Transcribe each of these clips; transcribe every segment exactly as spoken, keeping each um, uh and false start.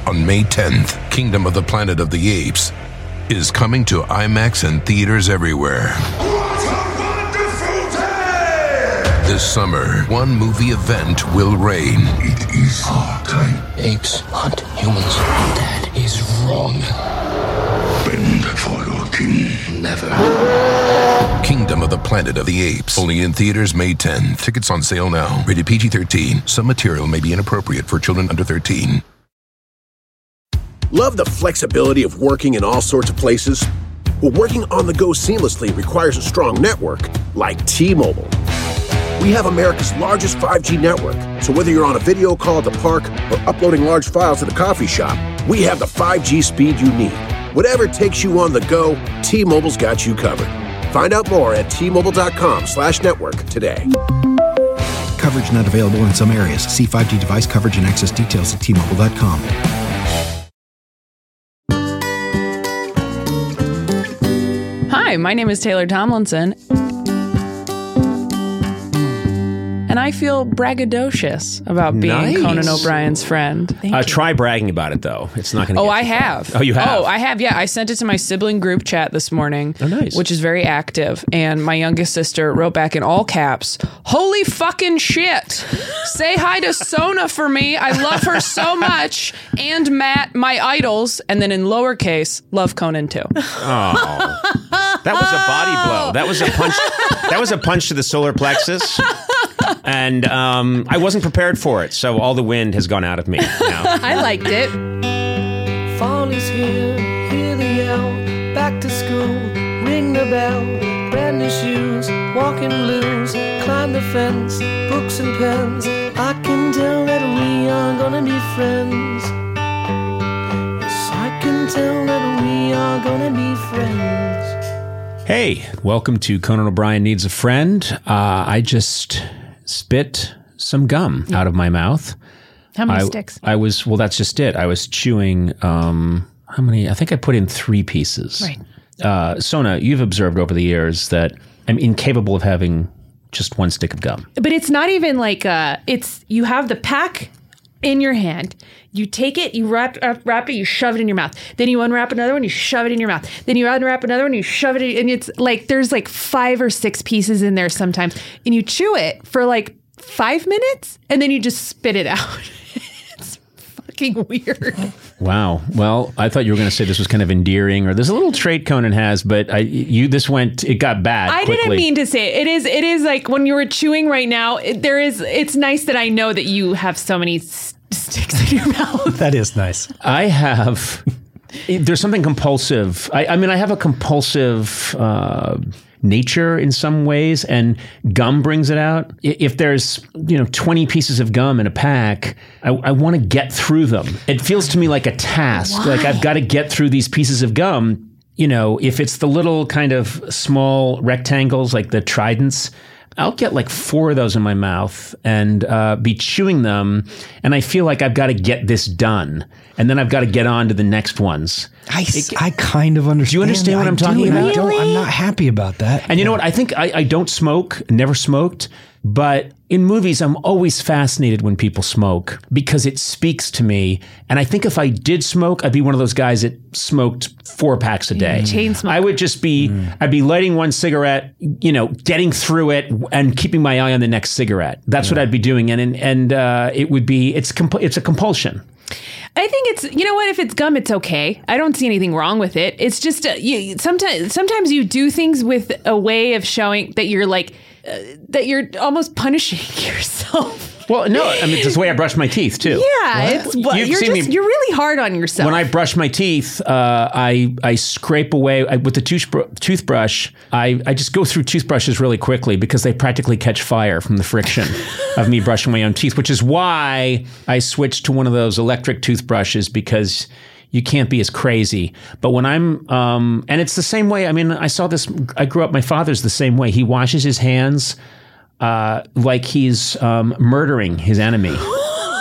on May tenth. Kingdom of the Planet of the Apes is coming to IMAX and theaters everywhere. What a wonderful day! This summer, one movie event will reign. It is our time. Apes hunt humans. That is wrong. Bend for your king. Never. Kingdom of the Planet of the Apes. Only in theaters May tenth. Tickets on sale now. Rated P G thirteen. Some material may be inappropriate for children under thirteen. Love the flexibility of working in all sorts of places? Well, working on the go seamlessly requires a strong network like T-Mobile. We have America's largest five G network, so whether you're on a video call at the park or uploading large files at the coffee shop, we have the five G speed you need. Whatever takes you on the go, T-Mobile's got you covered. Find out more at T-Mobile.com slash network today. Coverage not available in some areas. See five G device coverage and access details at T Mobile dot com. Hi, my name is Taylor Tomlinson. And I feel braggadocious about being Nice. Conan O'Brien's friend. Uh, try bragging about it, though. It's not going to Oh, get I you far. have. Oh, you have? Oh, I have, yeah. I sent it to my sibling group chat this morning. Oh, nice. Which is very active. And my youngest sister wrote back in all caps, "Holy fucking shit. Say hi to Sona for me. I love her so much. And Matt, my idols." And then in lowercase, love Conan too. Oh. That was a body blow. That was a punch. That was a punch to the solar plexus. And um, I wasn't prepared for it, so all the wind has gone out of me now. I liked it. Fall is here, hear the yell, back to school, ring the bell, brand new shoes, walking blues, climb the fence, books and pens, I can tell that we are gonna be friends. Yes, I can tell that we are gonna be friends. Hey, welcome to Conan O'Brien Needs a Friend. Uh, I just spit some gum out of my mouth. How many I, sticks? I was, well, that's just it. I was chewing, um, how many? I think I put in three pieces. Right. Uh, Sona, you've observed over the years that I'm incapable of having just one stick of gum. But it's not even like, uh, it's, you have the pack in your hand. You take it, you wrap, wrap, wrap it, you shove it in your mouth. Then you unwrap another one, you shove it in your mouth. Then you unwrap another one, you shove it in, and it's like, there's like five or six pieces in there sometimes. And you chew it for like five minutes, and then you just spit it out. It's fucking weird. Wow. Well, I thought you were going to say this was kind of endearing, or there's a little trait Conan has, but I, you, this went, it got bad I quickly. didn't mean to say it. It is, it is like when you were chewing right now, it, there is, it's nice that I know that you have so many st- sticks in your mouth. That is nice. I have, there's something compulsive. I, I mean, I have a compulsive uh, nature in some ways, and gum brings it out. If there's, you know, twenty pieces of gum in a pack, I, I want to get through them. It feels to me like a task. Why? Like I've got to get through these pieces of gum. You know, if it's the little kind of small rectangles like the Tridents, I'll get like four of those in my mouth and uh, be chewing them. And I feel like I've got to get this done. And then I've got to get on to the next ones. I, it, I kind of understand. Do you understand what I I'm talking do, about? I don't, I'm not happy about that. And you know what? I think I, I don't smoke, never smoked. But in movies, I'm always fascinated when people smoke because it speaks to me. And I think if I did smoke, I'd be one of those guys that smoked four packs a day. Chain smoker. I would just be, mm. I'd be lighting one cigarette, you know, getting through it and keeping my eye on the next cigarette. That's yeah. what I'd be doing. And and uh, it would be, it's comp- it's a compulsion. I think it's, you know what, if it's gum, it's okay. I don't see anything wrong with it. It's just, uh, you, sometimes, sometimes you do things with a way of showing that you're like, uh, that you're almost punishing yourself. Well, no, I mean, it's the way I brush my teeth, too. Yeah, it's, well, you're, just, me, you're really hard on yourself. When I brush my teeth, uh, I I scrape away, I, with the toothbr- toothbrush, I, I just go through toothbrushes really quickly because they practically catch fire from the friction of me brushing my own teeth, which is why I switched to one of those electric toothbrushes because you can't be as crazy. But when I'm, um, and it's the same way, I mean, I saw this, I grew up, my father's the same way. He washes his hands Uh, like he's um, murdering his enemy.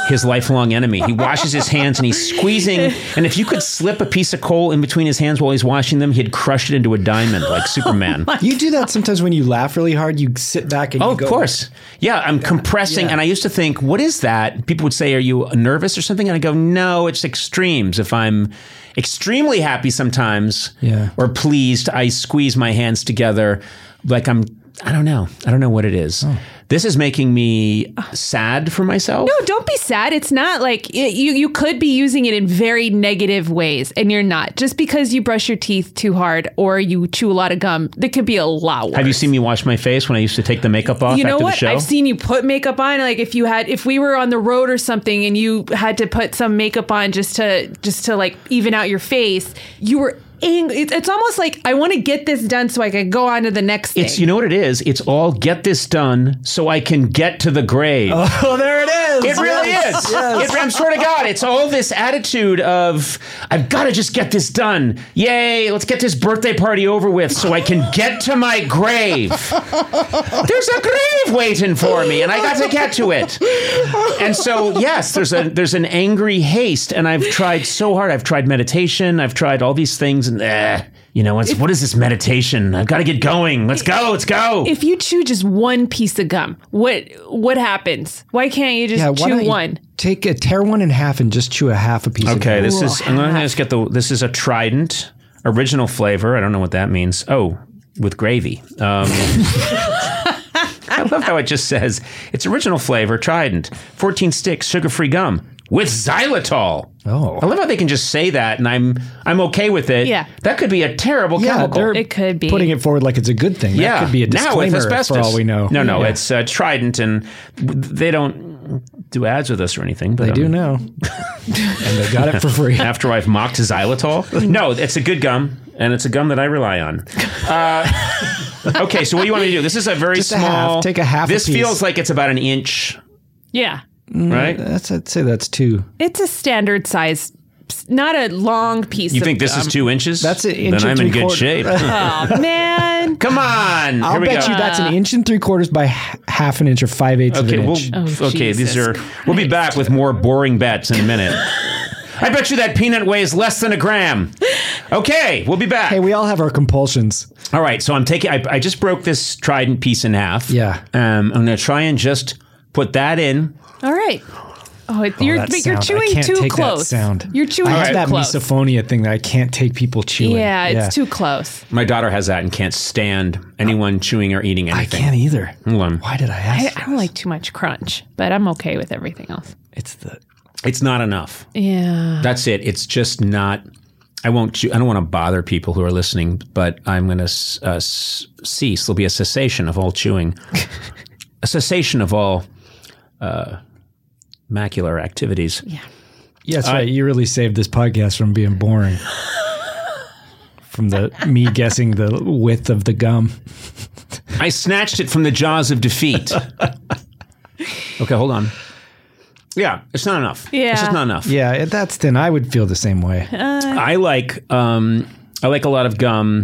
his lifelong enemy. He washes his hands and he's squeezing. And if you could slip a piece of coal in between his hands while he's washing them, he'd crush it into a diamond like Superman. You do that sometimes when you laugh really hard. You sit back and Oh, you of go, course. Yeah, I'm compressing. Yeah. And I used to think, what is that? People would say, are you nervous or something? And I go, no, it's extremes. If I'm extremely happy sometimes Yeah. or pleased, I squeeze my hands together like I'm, I don't know. I don't know what it is. Oh. This is making me sad for myself. No, don't be sad. It's not like it, you you could be using it in very negative ways, and you're not. Just because you brush your teeth too hard or you chew a lot of gum, that could be a lot worse. Have you seen me wash my face when I used to take the makeup off You know after what? the show? I've seen you put makeup on. Like if you had, if we were on the road or something, and you had to put some makeup on just to just to like even out your face, you were. Ang- it's, it's almost like I want to get this done so I can go on to the next thing. It's, you know what it is? It's all get this done so I can get to the grave. Oh, there it is. It really Yes, is. yes. It, I'm swear to God, it's all this attitude of, I've got to just get this done. Yay, let's get this birthday party over with so I can get to my grave. There's a grave waiting for me, and I got to get to it. And so, yes, there's a there's an angry haste, and I've tried so hard. I've tried meditation. I've tried all these things, and eh, you know, what's, what is this meditation? I've got to get going. Let's go. Let's go. If you chew just one piece of gum, what what happens? Why can't you just Yeah, why chew don't you one? Take a tear one in half and just chew a half a piece. Okay, of this gum. is. I'm going to just get the. This is a Trident original flavor. I don't know what that means. Oh, with gravy. Um, I love how it just says it's original flavor Trident, fourteen sticks, sugar-free gum with xylitol. Oh. I love how they can just say that, and I'm I'm okay with it. Yeah. that could be a terrible Yeah, chemical. they're It could be. putting it forward like it's a good thing. yeah, That could be a now with disclaimer asbestos. for all we know. No, no, Yeah. it's uh, Trident, and they don't do ads with us or anything. But They do um, now. And they got it for free. after I've mocked xylitol. No, it's a good gum, and it's a gum that I rely on. Uh, okay, so what do you want me to do? This is a very Just a small. half. Take a half a This piece. feels like it's about an inch, Yeah, right? That's, I'd say that's two. it's a standard size, not a long piece. You of think this gum. is two inches? That's an inch Then and I'm in three good quarter- shape. Oh man! Come on, I'll here we bet go. you that's an inch and three quarters by h- half an inch or five eighths Okay, of an we'll, inch. Oh, okay. These Jesus are. We'll be back with more boring bets in a minute. I bet you that peanut weighs less than a gram. Okay, we'll be back. Hey, we all have our compulsions. All right, so I'm taking. I, I just broke this Trident piece in half. Yeah. Um, I'm going to try and just put that in. All right. Oh, it, you're that but you're sound. I chewing can't too take that close. sound. You're chewing I too have that close. misophonia thing that I can't take people chewing. Yeah, it's too close. My daughter has that and can't stand anyone chewing or eating I anything. can't either. Hold on. Why did I I, ask? I don't like too much crunch, but I'm okay with everything else. It's the It's not enough. Yeah. That's it. It's just not. I won't. Chew, I don't want to bother people who are listening, but I'm going to uh, cease. There'll be a cessation of all chewing, a cessation of all uh, macular activities. Yeah. Yeah, that's right. You really saved this podcast from being boring. From the me guessing the width of the gum. I snatched it from the jaws of defeat. Okay, hold on. Yeah, it's not enough. Yeah. It's just not enough. Yeah, that's thin. I would feel the same way. I like um, I like a lot of gum.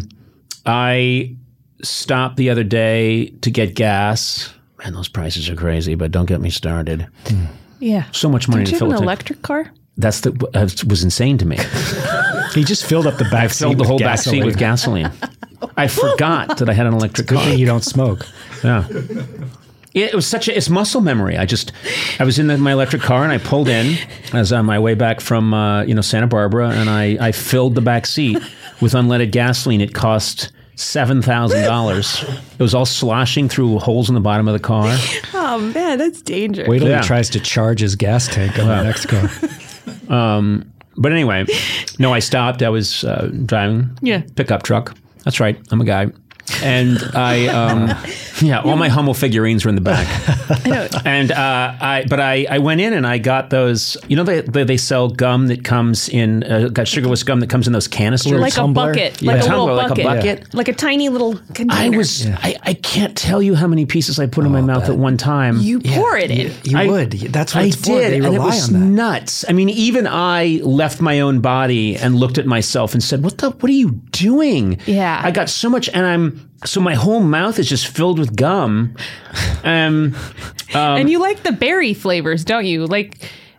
I stopped the other day to get gas. Man, those prices are crazy, but don't get me started. Yeah. So much money Don't to you fill have a an tank. electric car? That's the that was insane to me. He just filled up the back I seat filled the with whole back seat gasoline. with gasoline. I forgot that I had an electric Good car. thing you don't smoke. Yeah. It was such a, it's muscle memory. I just, I was in the, my electric car and I pulled in. I was on my way back from, uh, you know, Santa Barbara, and I, I filled the back seat with unleaded gasoline. It cost seven thousand dollars. It was all sloshing through holes in the bottom of the car. Oh man, that's dangerous. Wait till Yeah. he tries to charge his gas tank on the next car. Um, but anyway, no, I stopped. I was uh, driving Yeah. pickup truck. That's right. I'm a guy. And I, um, yeah, all my Hummel figurines were in the back. I know. And uh, I, but I, I went in and I got those. You know, they they, they sell gum that comes in, uh, got sugarless gum that comes in those canisters. Like a tumbler? bucket. Yeah. Like a Tumbler, little like a bucket. bucket? Like a tiny little container. I was, I, I can't tell you how many pieces I put in my mouth at one time. You pour it in. You I- would. That's what I it's for. did, They and rely it was on that. nuts. I mean, even I left my own body and looked at myself and said, "What the? What are you doing?" Yeah. I got so much, and I'm so my whole mouth is just filled with gum. Um, and you like the berry flavors, don't you? Like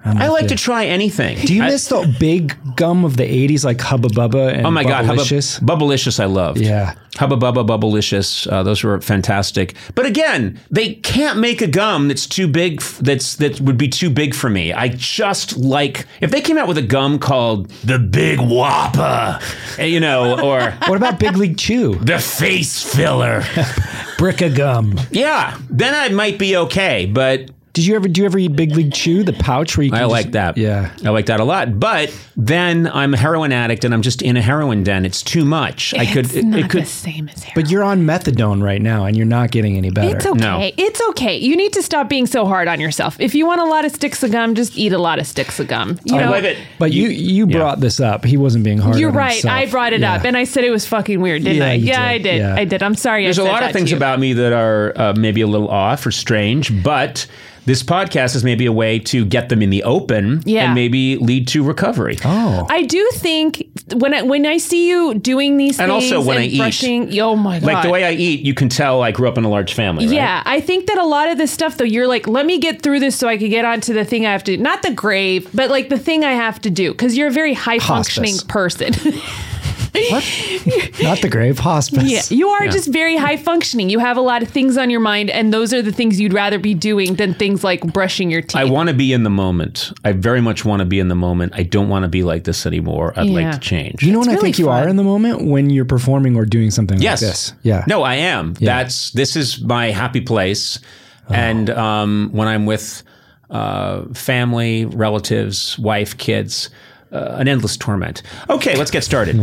I'm I with like you. to try anything. Do you I- miss the big gum of the eighties, like Hubba Bubba and Oh my God, Hubba, Bubblicious? Bubblicious I loved. Yeah. Hubba Bubba, Bubblicious, uh, those were fantastic. But again, they can't make a gum that's too big, f- that's that would be too big for me. I just like, if they came out with a gum called the Big Whopper, eh, you know, or What about Big League Chew? the Face Filler. Brick of gum. Yeah, then I might be okay, but Did you ever do you ever eat Big League Chew, the pouch where you? Can I just- like that. Yeah. I like that a lot. But then I'm a heroin addict and I'm just in a heroin den. It's too much. I could, It's it, not it could, the same as heroin. But you're on methadone right now, and you're not getting any better. It's okay. No. It's okay. You need to stop being so hard on yourself. If you want a lot of sticks of gum, just eat a lot of sticks of gum. You I know, love it. But you you Yeah. brought this up. He wasn't being hard. You're on right. himself. I brought it Yeah. up, and I said it was fucking weird, didn't Yeah, I? you Yeah, did. I did. Yeah. I did. I'm sorry. There's I a said lot that of things to you. about me that are uh, maybe a little off or strange, but this podcast is maybe a way to get them in the open Yeah. and maybe lead to recovery. Oh. I do think when I when I see you doing these And things also when and I eat. brushing, oh my god, Like the way I eat, you can tell I grew up in a large family, right? Yeah, I think that a lot of this stuff, though, you're like, let me get through this so I can get onto the thing I have to do. Not the grave, but like the thing I have to do, because you're a very high functioning Hospice. person. What? Not the grave, hospice. Yeah, you are Yeah. just very high functioning. You have a lot of things on your mind, and those are the things you'd rather be doing than things like brushing your teeth. I want to be in the moment. I very much want to be in the moment. I don't want to be like this anymore. I'd Yeah. like to change. You know when I really think you fun. are in the moment? When you're performing or doing something Yes. like this. Yeah. No, I am. Yeah. That's this is my happy place. And um, when I'm with uh, family, relatives, wife, kids, uh, an endless torment. Okay, let's get started.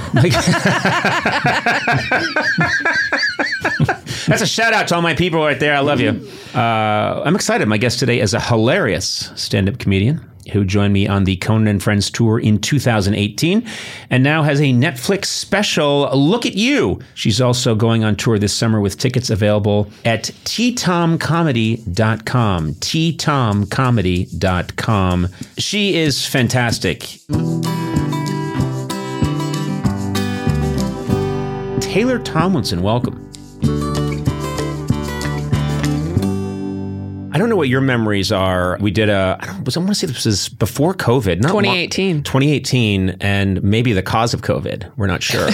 That's a shout out to all my people right there. I love you. Uh, I'm excited. My guest today is a hilarious stand-up comedian who joined me on the Conan and Friends tour in two thousand eighteen and now has a Netflix special, Look at You. She's also going on tour this summer with tickets available at t tom comedy dot com. t tom comedy dot com. She is fantastic. Taylor Tomlinson, welcome. I don't know what your memories are. We did a, I, don't, was, I want to say this was before COVID. Not twenty long- eighteen. twenty eighteen, and maybe the cause of COVID. We're not sure.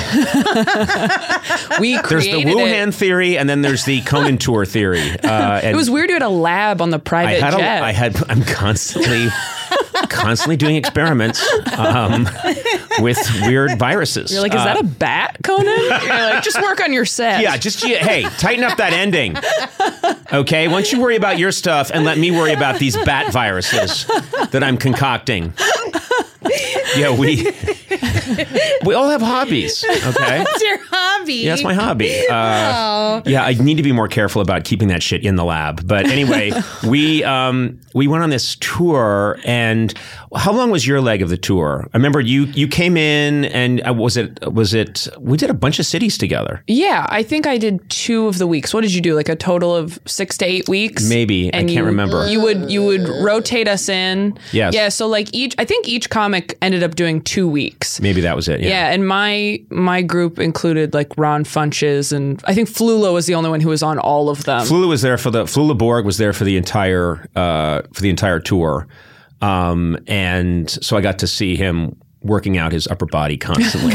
We There's the created it. Wuhan theory, and then there's the Conan tour theory. Uh, and It was weird. You had a lab on the I private had, jet. a, I had, I'm constantly, constantly doing experiments um, with weird viruses. You're like, is Uh, that a bat, Conan? You're like, just work on your set. Yeah, just hey, tighten up that ending. Okay, why don't you worry about your stuff and let me worry about these bat viruses that I'm concocting. Yeah, we we all have hobbies. Okay, What's your hobby? yeah, that's my hobby. Uh, yeah, I need to be more careful about keeping that shit in the lab. But anyway, we um, we went on this tour, and how long was your leg of the tour? I remember you you came in, and uh, was it was it we did a bunch of cities together. Yeah, I think I did two of the weeks. What did you do? Like a total of six to eight weeks? Maybe. I can't you, remember. You would you would rotate us in. Yes. Yeah. So like each, I think each comic ended up doing two weeks. Maybe that was it. Yeah. Yeah, and my my group included like Ron Funches, and I think Flula was the only one who was on all of them. Flula was there for the Flula Borg was there for the entire uh, for the entire tour, um, and so I got to see him working out his upper body constantly.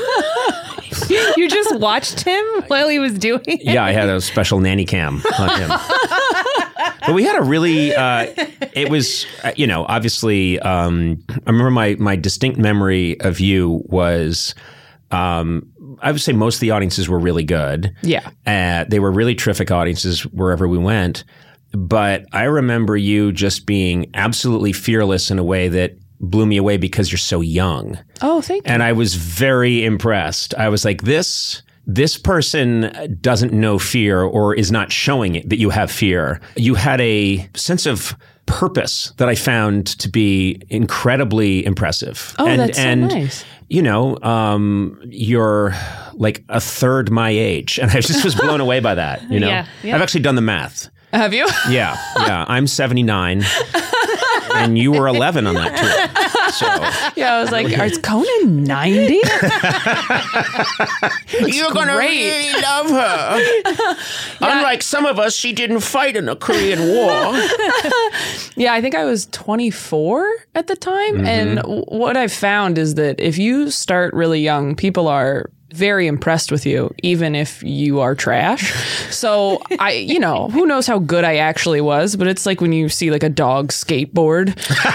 You just watched him while he was doing it? Yeah, I had a special nanny cam on him. But we had a really, uh, it was, uh, you know, obviously, um, I remember my my distinct memory of you was, um, I would say most of the audiences were really good. Yeah. Uh, they were really terrific audiences wherever we went. But I remember you just being absolutely fearless in a way that blew me away because you're so young. Oh, thank you. And I was very impressed. I was like, this this person doesn't know fear or is not showing it that you have fear. You had a sense of purpose that I found to be incredibly impressive. Oh, and, that's so and, nice. You know, um, you're like a third my age. And I just was blown away by that. You know, Yeah, yeah. I've actually done the math. Have you? Yeah. Yeah. I'm seventy-nine and you were eleven on that tour. So Yeah, I was like, is Conan ninety? you're gonna great. really love her. Unlike some of us, she didn't fight in the Korean War. Yeah, I think I was twenty-four at the time. Mm-hmm. And w- what I've found is that if you start really young, people are very impressed with you, even if you are trash. So I, you know, who knows how good I actually was, but it's like when you see like a dog skateboard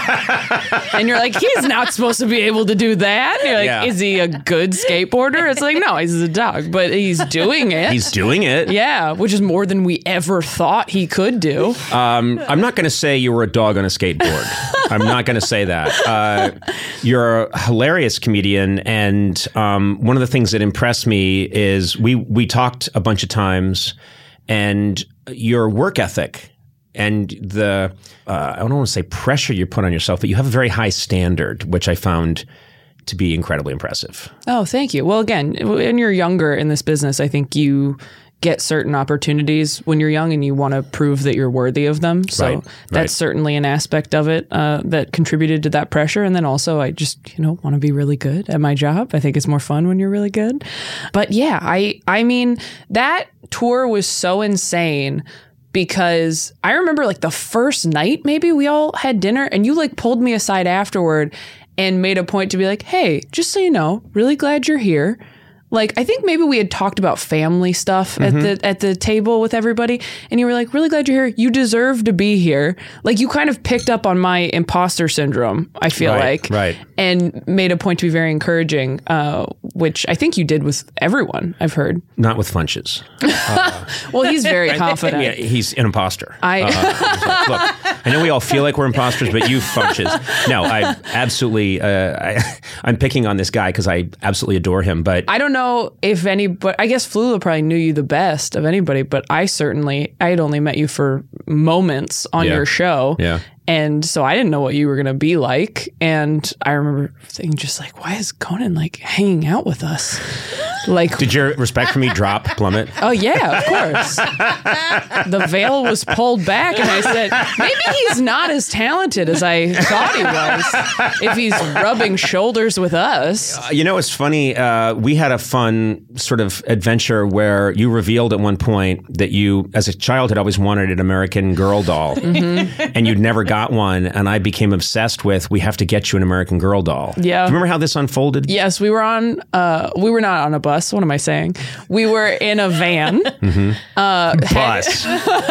and you're like, he's not supposed to be able to do that. And you're like, Yeah. is he a good skateboarder? It's like, no, he's a dog, but he's doing it. He's doing it. Yeah, which is more than we ever thought he could do. Um, I'm not going to say you were a dog on a skateboard. I'm not going to say that. Uh, you're a hilarious comedian, and um, one of the things that impressed me is we we talked a bunch of times, and your work ethic and the uh, I don't want to say pressure you put on yourself, but you have a very high standard, which I found to be incredibly impressive. Oh, thank you. Well, again, when you're younger in this business, I think you get certain opportunities when you're young and you want to prove that you're worthy of them. So Right, that's right. certainly an aspect of it uh, that contributed to that pressure. And then also I just, you know, want to be really good at my job. I think it's more fun when you're really good. But yeah, I, I mean, that tour was so insane because I remember like the first night, maybe we all had dinner and you like pulled me aside afterward and made a point to be like, hey, just so you know, really glad you're here. Like, I think maybe we had talked about family stuff Mm-hmm. at the at the table with everybody. And you were like, really glad you're here. You deserve to be here. Like, you kind of picked up on my imposter syndrome, I feel Right, like. right. And made a point to be very encouraging, uh, which I think you did with everyone, I've heard. Not with Funches. Well, he's very confident. Yeah, he's an imposter. I- Uh, he's like, look, I know we all feel like we're imposters, but you Funches. No, I absolutely, uh, I, I'm picking on this guy because I absolutely adore him, but I don't know if any, but I guess Flula probably knew you the best of anybody, but I certainly, I had only met you for moments on Yeah. your show. Yeah. And so I didn't know what you were going to be like. And I remember thinking just like, why is Conan like hanging out with us? Like, did your respect for me drop, plummet? oh yeah, of course. The veil was pulled back and I said, maybe he's not as talented as I thought he was if he's rubbing shoulders with us. You know, it's funny. Uh, we had a fun sort of adventure where you revealed at one point that you, as a child, had always wanted an American Girl doll, Mm-hmm. and you'd never got one. And I became obsessed with, we have to get you an American Girl doll. Yeah. Do you remember how this unfolded? Yes, we were on, uh, we were not on a bus. What am I saying? We were in a van. Uh, Bus.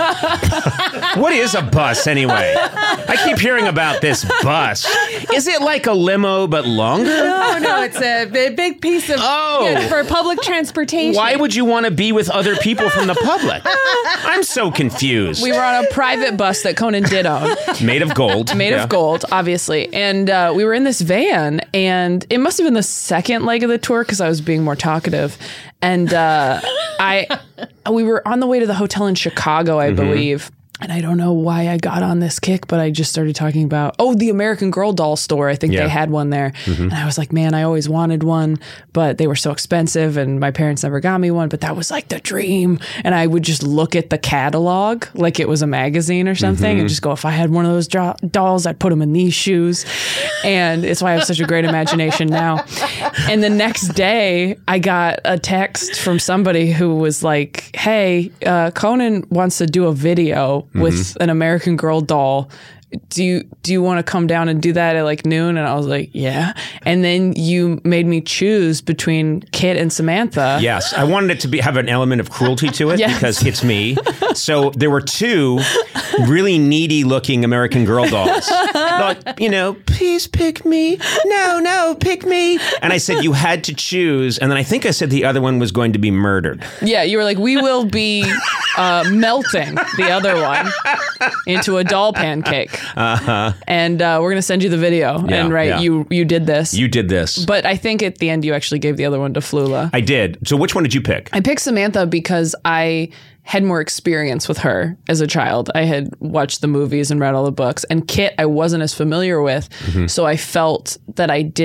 What is a bus anyway? I keep hearing about this bus. Is it like a limo but longer? No, no, it's a big, big piece of Oh. yeah, for public transportation. Why would you want to be with other people from the public? I'm so confused. We were on a private bus that Conan did own. Made of gold. Made Yeah. of gold, obviously. And uh, we were in this van, and it must have been the second leg of the tour because I was being more talkative. And uh, I, we were on the way to the hotel in Chicago, I believe. And I don't know why I got on this kick, but I just started talking about, oh, the American Girl doll store. I think Yeah. they had one there. And I was like, man, I always wanted one, but they were so expensive and my parents never got me one. But that was like the dream. And I would just look at the catalog like it was a magazine or something and just go, if I had one of those dro- dolls, I'd put them in these shoes. And it's why I have such a great imagination now. And the next day, I got a text from somebody who was like, hey, uh, Conan wants to do a video with an American Girl doll. Do you do you want to come down and do that at like noon? And I was like, yeah. And then you made me choose between Kit and Samantha. Yes, I wanted it to be have an element of cruelty to it Yes. because it's me. So there were two really needy looking American Girl dolls. Like, you know, please pick me. No, no, pick me. And I said you had to choose. And then I think I said the other one was going to be murdered. Yeah, you were like, we will be uh, melting the other one into a doll pancake. Uh-huh. And uh, we're going to send you the video. Yeah, and right, yeah. you you did this. You did this. But I think at the end you actually gave the other one to Flula. I did. So which one did you pick? I picked Samantha because I had more experience with her as a child. I had watched the movies and read all the books. And Kit I wasn't as familiar with. So I felt that I didn't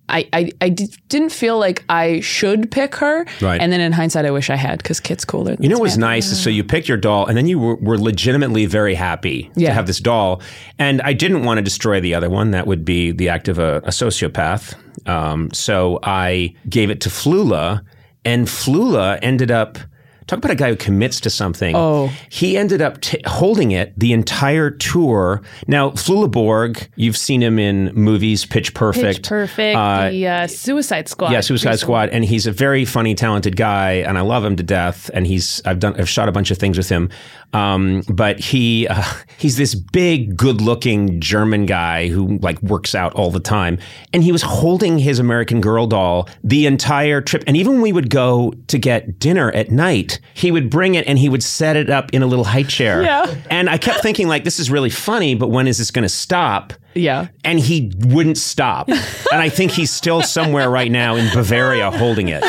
I, I, I d- didn't feel like I should pick her. Right. And then in hindsight, I wish I had because Kit's cooler. You know what was nice is so you picked your doll and then you were, were legitimately very happy Yeah. to have this doll. And I didn't want to destroy the other one. That would be the act of a, a sociopath. Um, so I gave it to Flula, and Flula ended up... Talk about a guy who commits to something. Oh. He ended up t- holding it the entire tour. Now, Flula Borg, you've seen him in movies, Pitch Perfect. Pitch Perfect, Uh, the uh, Suicide Squad. Yeah, Suicide Squad, and he's a very funny, talented guy, and I love him to death. And he's I've done I've shot a bunch of things with him, um, but he uh, he's this big, good-looking German guy who like works out all the time, and he was holding his American Girl doll the entire trip. And even when we would go to get dinner at night, he would bring it and he would set it up in a little high chair. Yeah. And I kept thinking like, this is really funny, but when is this going to stop? Yeah. And he wouldn't stop. And I think he's still somewhere right now in Bavaria holding it.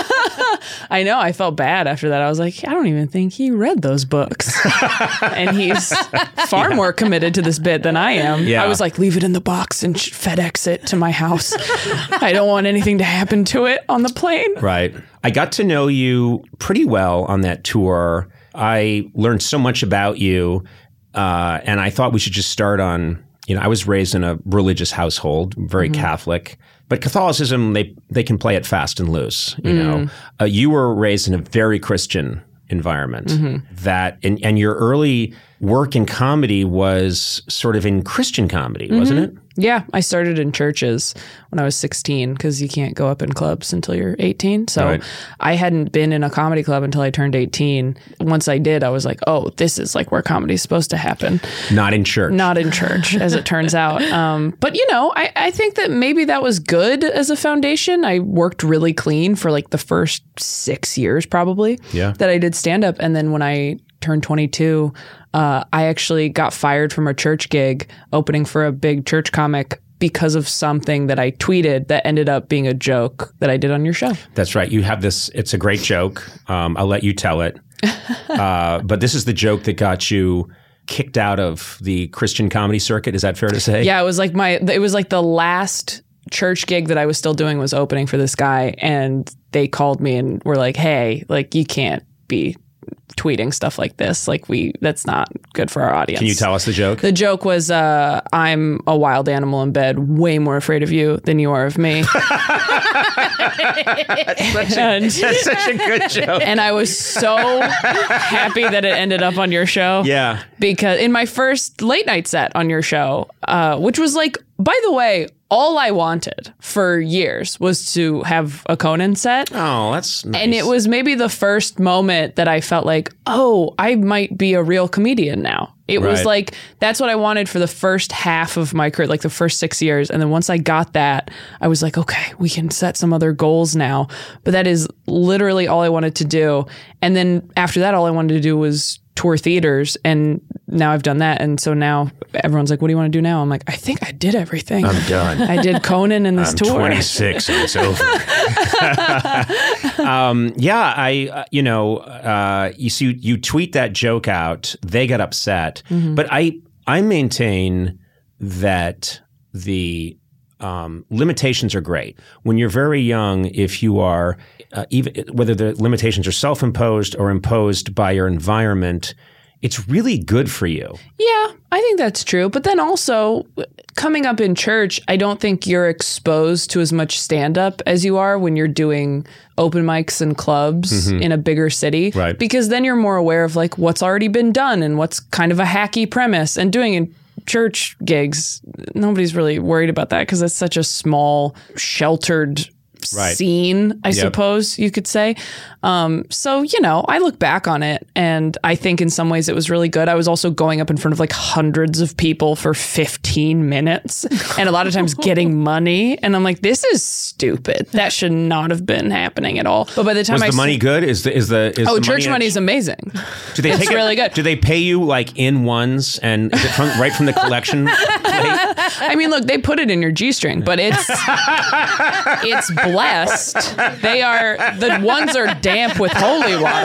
I know. I felt bad after that. I was like, I don't even think he read those books. And he's far Yeah. more committed to this bit than I am. Yeah. I was like, leave it in the box and FedEx it to my house. I don't want anything to happen to it on the plane. Right. I got to know you pretty well on that tour. I learned so much about you, uh, and I thought we should just start on, you know, I was raised in a religious household, very Mm-hmm. Catholic, but Catholicism, they they can play it fast and loose, you Mm. know. Uh, you were raised in a very Christian environment Mm-hmm. that, and, and your early work in comedy was sort of in Christian comedy, wasn't it? Yeah, I started in churches when I was sixteen because you can't go up in clubs until you're eighteen. So Right. I hadn't been in a comedy club until I turned eighteen. Once I did, I was like, oh, this is like where comedy is supposed to happen. Not in church. Not in church, as it turns out. Um, but, you know, I, I think that maybe that was good as a foundation. I worked really clean for like the first six years probably Yeah. that I did stand up. And then when I turned twenty-two, uh, I actually got fired from a church gig opening for a big church comic because of something that I tweeted that ended up being a joke that I did on your show. That's right. You have this. It's a great joke. Um, I'll let you tell it. Uh, but this is the joke that got you kicked out of the Christian comedy circuit. Is that fair to say? Yeah, it was like my. It was like the last church gig that I was still doing was opening for this guy, and they called me and were like, "Hey, like you can't be tweeting stuff like this. Like we, that's not good for our audience." Can you tell us the joke? The joke was, uh, "I'm a wild animal in bed, way more afraid of you than you are of me." that's, such a, And- that's such a good joke. And I was so happy that it ended up on your show. Yeah. Because in my first late night set on your show, uh, which was like, by the way, all I wanted for years was to have a Conan set. Oh, that's nice. And it was maybe the first moment that I felt like, oh, I might be a real comedian now. It was Right. like, that's what I wanted for the first half of my career, like the first six years. And then once I got that, I was like, okay, we can set some other goals now. But that is literally all I wanted to do. And then after that, all I wanted to do was tour theaters. And now I've done that. And so now everyone's like, what do you want to do now? I'm like, I think I did everything. I'm done. I did Conan in this I'm tour. twenty-six and it's over. um, yeah, I, uh, you know, uh, you see, you tweet that joke out, they get upset, Mm-hmm. but I, I maintain that the um, limitations are great. When you're very young, if you are, uh, even whether the limitations are self-imposed or imposed by your environment, it's really good for you. Yeah, I think that's true. But then also, coming up in church, I don't think you're exposed to as much stand-up as you are when you're doing open mics and clubs in a bigger city. Right. Because then you're more aware of like what's already been done and what's kind of a hacky premise. And doing in church gigs, nobody's really worried about that because it's such a small, sheltered Right. scene, I Yep. suppose you could say. Um, so, you know, I look back on it and I think in some ways it was really good. I was also going up in front of like hundreds of people for fifteen minutes and a lot of times getting money. And I'm like, this is stupid. That should not have been happening at all. But by the time Was I the s- money good? Is the is the is Oh, the church money, money is amazing. Do they It's take it- really good. Do they pay you like in ones and is it from, right from the collection plate? I mean, look, they put it in your G-string, but it's it's blessed. They are the ones are damp with holy water.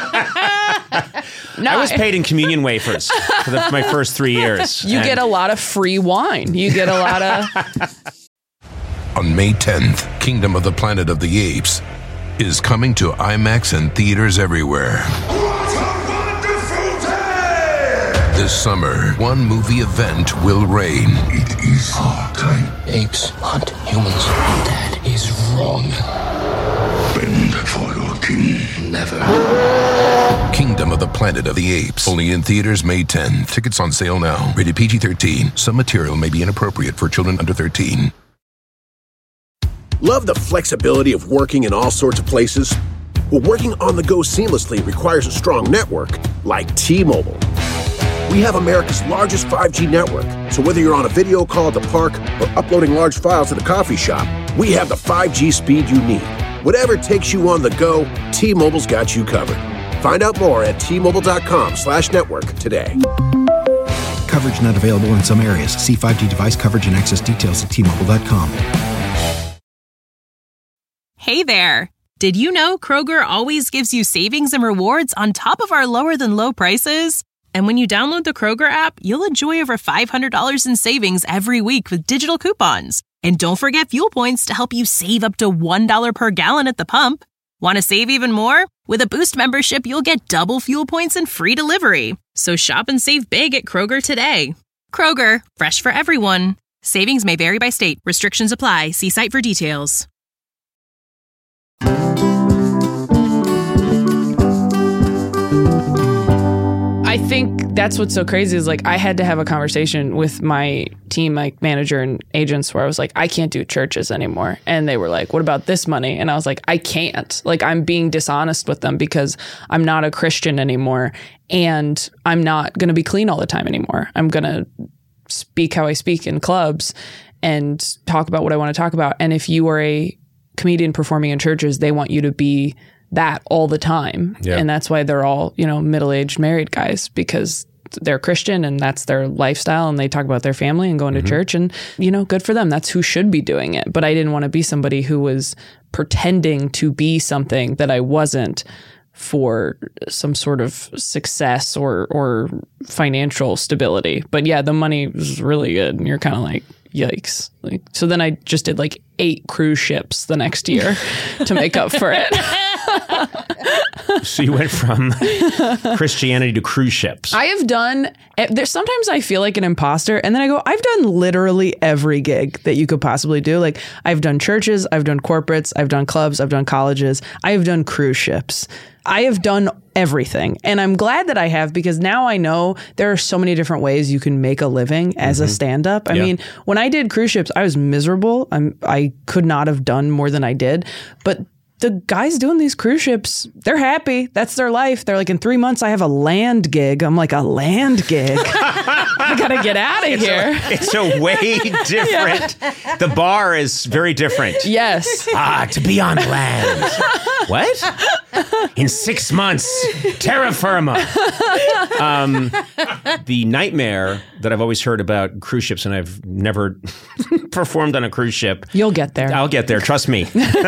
No, I was paid in communion wafers for the, my first three years. You And get a lot of free wine. You get a lot of. on May tenth. Kingdom of the Planet of the Apes is coming to IMAX and theaters everywhere. What a wonderful day! This summer, one movie event will reign. It is our time. Apes hunt humans. That is wrong. Bend for your king. Never. Kingdom of the Planet of the Apes. Only in theaters May tenth. Tickets on sale now. Rated P G thirteen. Some material may be inappropriate for children under thirteen. Love the flexibility of working in all sorts of places? Well, working on the go seamlessly requires a strong network like T-Mobile. We have America's largest five G network, so whether you're on a video call at the park or uploading large files at a coffee shop, we have the five G speed you need. Whatever takes you on the go, T-Mobile's got you covered. Find out more at T-Mobile.com slash network today. Coverage not available in some areas. See five G device coverage and access details at T Mobile dot com. Hey there! Did you know Kroger always gives you savings and rewards on top of our lower-than-low prices? And when you download the Kroger app, you'll enjoy over five hundred dollars in savings every week with digital coupons. And don't forget fuel points to help you save up to one dollar per gallon at the pump. Want to save even more? With a Boost membership, you'll get double fuel points and free delivery. So shop and save big at Kroger today. Kroger, fresh for everyone. Savings may vary by state. Restrictions apply. See site for details. I think that's what's so crazy is like I had to have a conversation with my team, my manager and agents, where I was like, I can't do churches anymore. And they were like, what about this money? And I was like, I can't. Like, I'm being dishonest with them because I'm not a Christian anymore. And I'm not going to be clean all the time anymore. I'm going to speak how I speak in clubs and talk about what I want to talk about. And if you are a comedian performing in churches, they want you to be that all the time. Yeah. And that's why they're all, you know, middle-aged married guys, because they're Christian and that's their lifestyle and they talk about their family and going mm-hmm. to church and, you know, good for them. That's who should be doing it. But I didn't want to be somebody who was pretending to be something that I wasn't for some sort of success or, or financial stability. But yeah, the money was really good. And you're kind of like, yikes. Like, so then I just did like eight cruise ships the next year to make up for it. So you went from Christianity to cruise ships. I have done, there's sometimes I feel like an imposter and then I go, I've done literally every gig that you could possibly do. Like I've done churches, I've done corporates, I've done clubs, I've done colleges, I have done cruise ships. I have done everything. And I'm glad that I have, because now I know there are so many different ways you can make a living as mm-hmm. a stand-up. I yeah. mean, when I did cruise ships, I was miserable. I'm, I could not have done more than I did. But the guys doing these cruise ships, they're happy. That's their life. They're like, in three months, I have a land gig. I'm like, a land gig? I got to get out of here. A, it's a way different. Yeah. The bar is very different. Yes. Ah, to be on land. What? In six months, terra firma. Um, the nightmare that I've always heard about cruise ships, and I've never performed on a cruise ship. You'll get there. I'll get there. Trust me.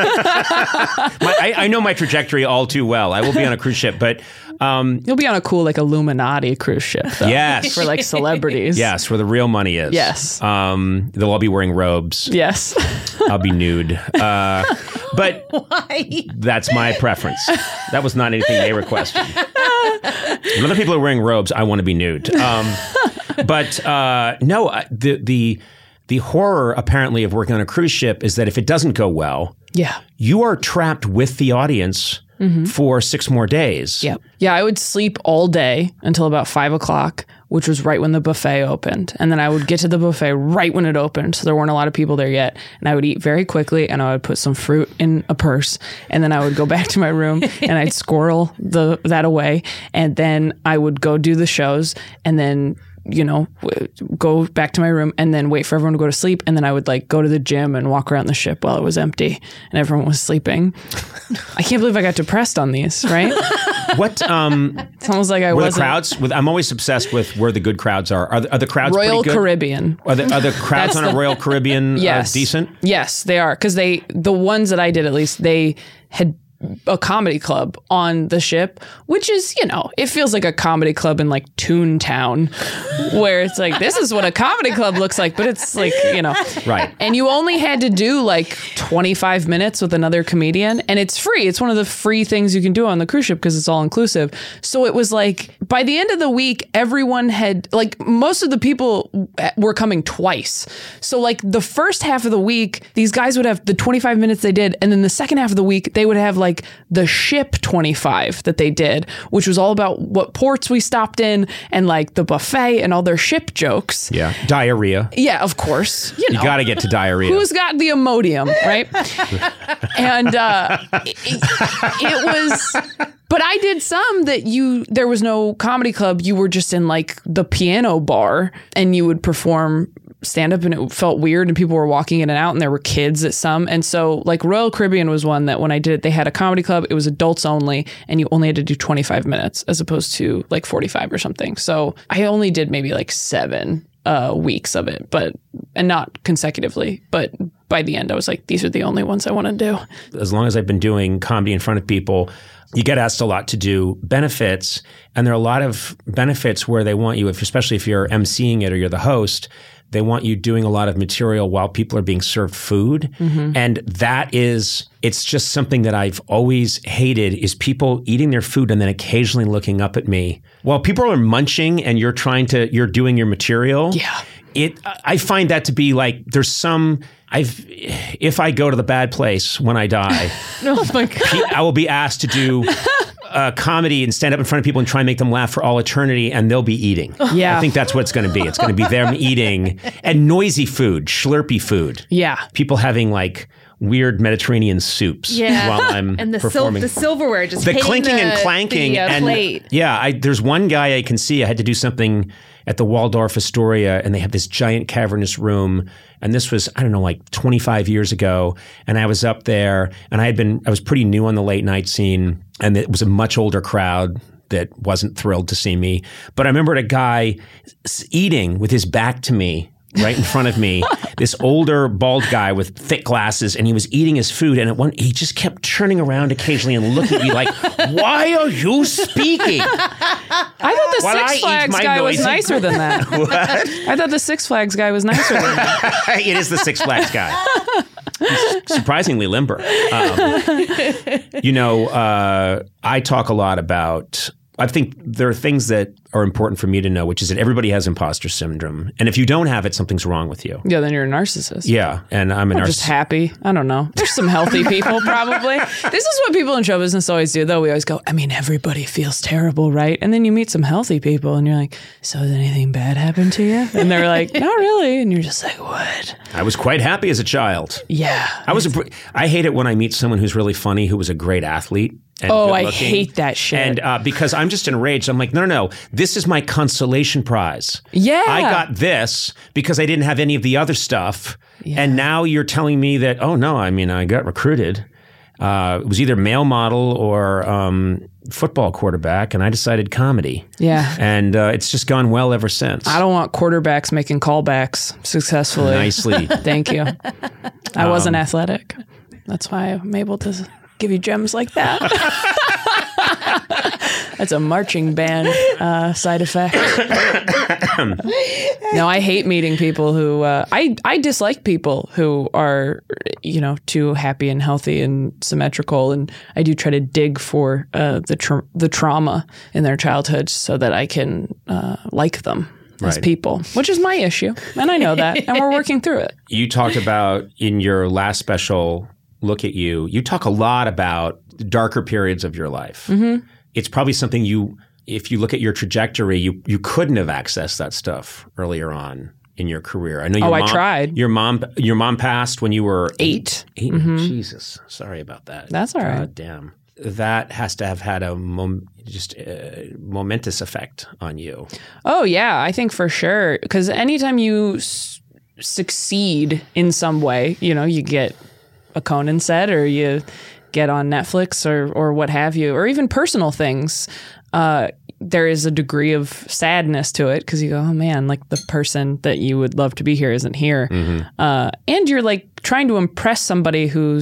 My, I, I know my trajectory all too well. I will be on a cruise ship, but um, you'll be on a cool like Illuminati cruise ship, though. Yes, for like celebrities. Yes, where the real money is. Yes, um, they'll all be wearing robes. Yes, I'll be nude. Uh, but why? That's my preference. That was not anything they requested. When other people are wearing robes, I want to be nude. Um, but uh, no, the the the horror apparently of working on a cruise ship is that if it doesn't go well, yeah, you are trapped with the audience mm-hmm. for six more days. Yeah. Yeah, I would sleep all day until about five o'clock, which was right when the buffet opened. And then I would get to the buffet right when it opened. So there weren't a lot of people there yet. And I would eat very quickly and I would put some fruit in a purse. And then I would go back to my room and I'd squirrel the that away. And then I would go do the shows and then, you know, go back to my room and then wait for everyone to go to sleep. And then I would like go to the gym and walk around the ship while it was empty and everyone was sleeping. I can't believe I got depressed on these, right? What, um, it's almost like I were wasn't. the crowds, with, I'm always obsessed with where the good crowds are. Are the, are the crowds Royal pretty good? Caribbean. Are the, are the crowds on the, a Royal Caribbean yes. uh, decent? Yes, they are. Because they, the ones that I did at least, they had a comedy club on the ship, which is, you know, it feels like a comedy club in like Toontown, where it's like, this is what a comedy club looks like, but it's like, you know. Right. And you only had to do like twenty-five minutes with another comedian, and it's free. It's one of the free things you can do on the cruise ship because it's all inclusive. So it was like, by the end of the week, everyone had, like, most of the people were coming twice. So like the first half of the week, these guys would have the twenty-five minutes they did, and then the second half of the week, they would have like the ship twenty-five that they did, which was all about what ports we stopped in and like the buffet and all their ship jokes. Yeah. Diarrhea. Yeah, of course. You know. You got to get to diarrhea. Who's got the Imodium, right? and uh, it, it was... But I did some that you, there was no comedy club. You were just in like the piano bar and you would perform stand up, and it felt weird and people were walking in and out, and there were kids at some. And so like Royal Caribbean was one that when I did it, they had a comedy club. It was adults only, and you only had to do twenty-five minutes as opposed to like forty-five or something. So I only did maybe like seven uh, weeks of it, but and not consecutively. But by the end, I was like, these are the only ones I want to do. As long as I've been doing comedy in front of people, you get asked a lot to do benefits, and there are a lot of benefits where they want you, if, especially if you're emceeing it or you're the host, they want you doing a lot of material while people are being served food. Mm-hmm. And that is, it's just something that I've always hated, is people eating their food and then occasionally looking up at me. While people are munching and you're trying to, you're doing your material. Yeah. It, I find that to be like, there's some, I've, if I go to the bad place when I die, oh my God. I will be asked to do uh, comedy and stand up in front of people and try and make them laugh for all eternity, and they'll be eating. Yeah. I think that's what it's going to be. It's going to be them eating, and noisy food, slurpy food. Yeah. People having like weird Mediterranean soups yeah. while I'm and the performing. Sil- the silverware just the hitting clinking the, and clanking the, uh, and plate. Yeah, I, there's one guy I can see. I had to do something at the Waldorf Astoria, and they have this giant cavernous room. And this was, I don't know, like twenty-five years ago. And I was up there, and I had been, I was pretty new on the late night scene, and it was a much older crowd that wasn't thrilled to see me. But I remembered a guy eating with his back to me, right in front of me, this older bald guy with thick glasses, and he was eating his food, and at one, he just kept turning around occasionally and looking at me like, why are you speaking? I thought the While Six I Flags guy was noisy- nicer than that. What? I thought the Six Flags guy was nicer than that. It is the Six Flags guy. He's surprisingly limber. Um, you know, uh, I talk a lot about, I think there are things that are important for me to know, which is that everybody has imposter syndrome. And if you don't have it, something's wrong with you. Yeah, then you're a narcissist. Yeah, and I'm a Or narcissist. just happy. I don't know. There's some healthy people probably. This is what people in show business always do, though. We always go, I mean, everybody feels terrible, right? And then you meet some healthy people and you're like, so did anything bad happen to you? And they're like, not really. And you're just like, what? I was quite happy as a child. Yeah. I was. A, br- I hate it when I meet someone who's really funny, who was a great athlete. And Oh, I good-looking. hate that shit. And uh, because I'm just enraged, I'm like, no, no, no. This is my consolation prize. Yeah. I got this because I didn't have any of the other stuff. Yeah. And now you're telling me that, oh, no, I mean, I got recruited. Uh, it was either male model or um, football quarterback, and I decided comedy. Yeah. And uh, it's just gone well ever since. I don't want quarterbacks making callbacks successfully. Nicely. Thank you. I wasn't Um, athletic. That's why I'm able to give you gems like that. That's a marching band uh, side effect. No, I hate meeting people who uh, I I dislike people who are, you know, too happy and healthy and symmetrical, and I do try to dig for uh, the tra- the trauma in their childhood so that I can uh, like them as Right. people, which is my issue, and I know that, and we're working through it. You talked about in your last special, Look at You, you talk a lot about the darker periods of your life. Mm-hmm. It's probably something you, if you look at your trajectory, you you couldn't have accessed that stuff earlier on in your career. I know your Oh, I mom, tried. Your mom your mom passed when you were Eight. Eight. Mhm. Jesus. Sorry about that. That's all right. God damn. That has to have had a mom, just a momentous effect on you. Oh, yeah, I think for sure. Because anytime you s- succeed in some way, you know, you get a Conan set or you get on Netflix or, or what have you, or even personal things, uh, there is a degree of sadness to it because you go, oh, man, like the person that you would love to be here isn't here. Mm-hmm. Uh, and you're like trying to impress somebody who's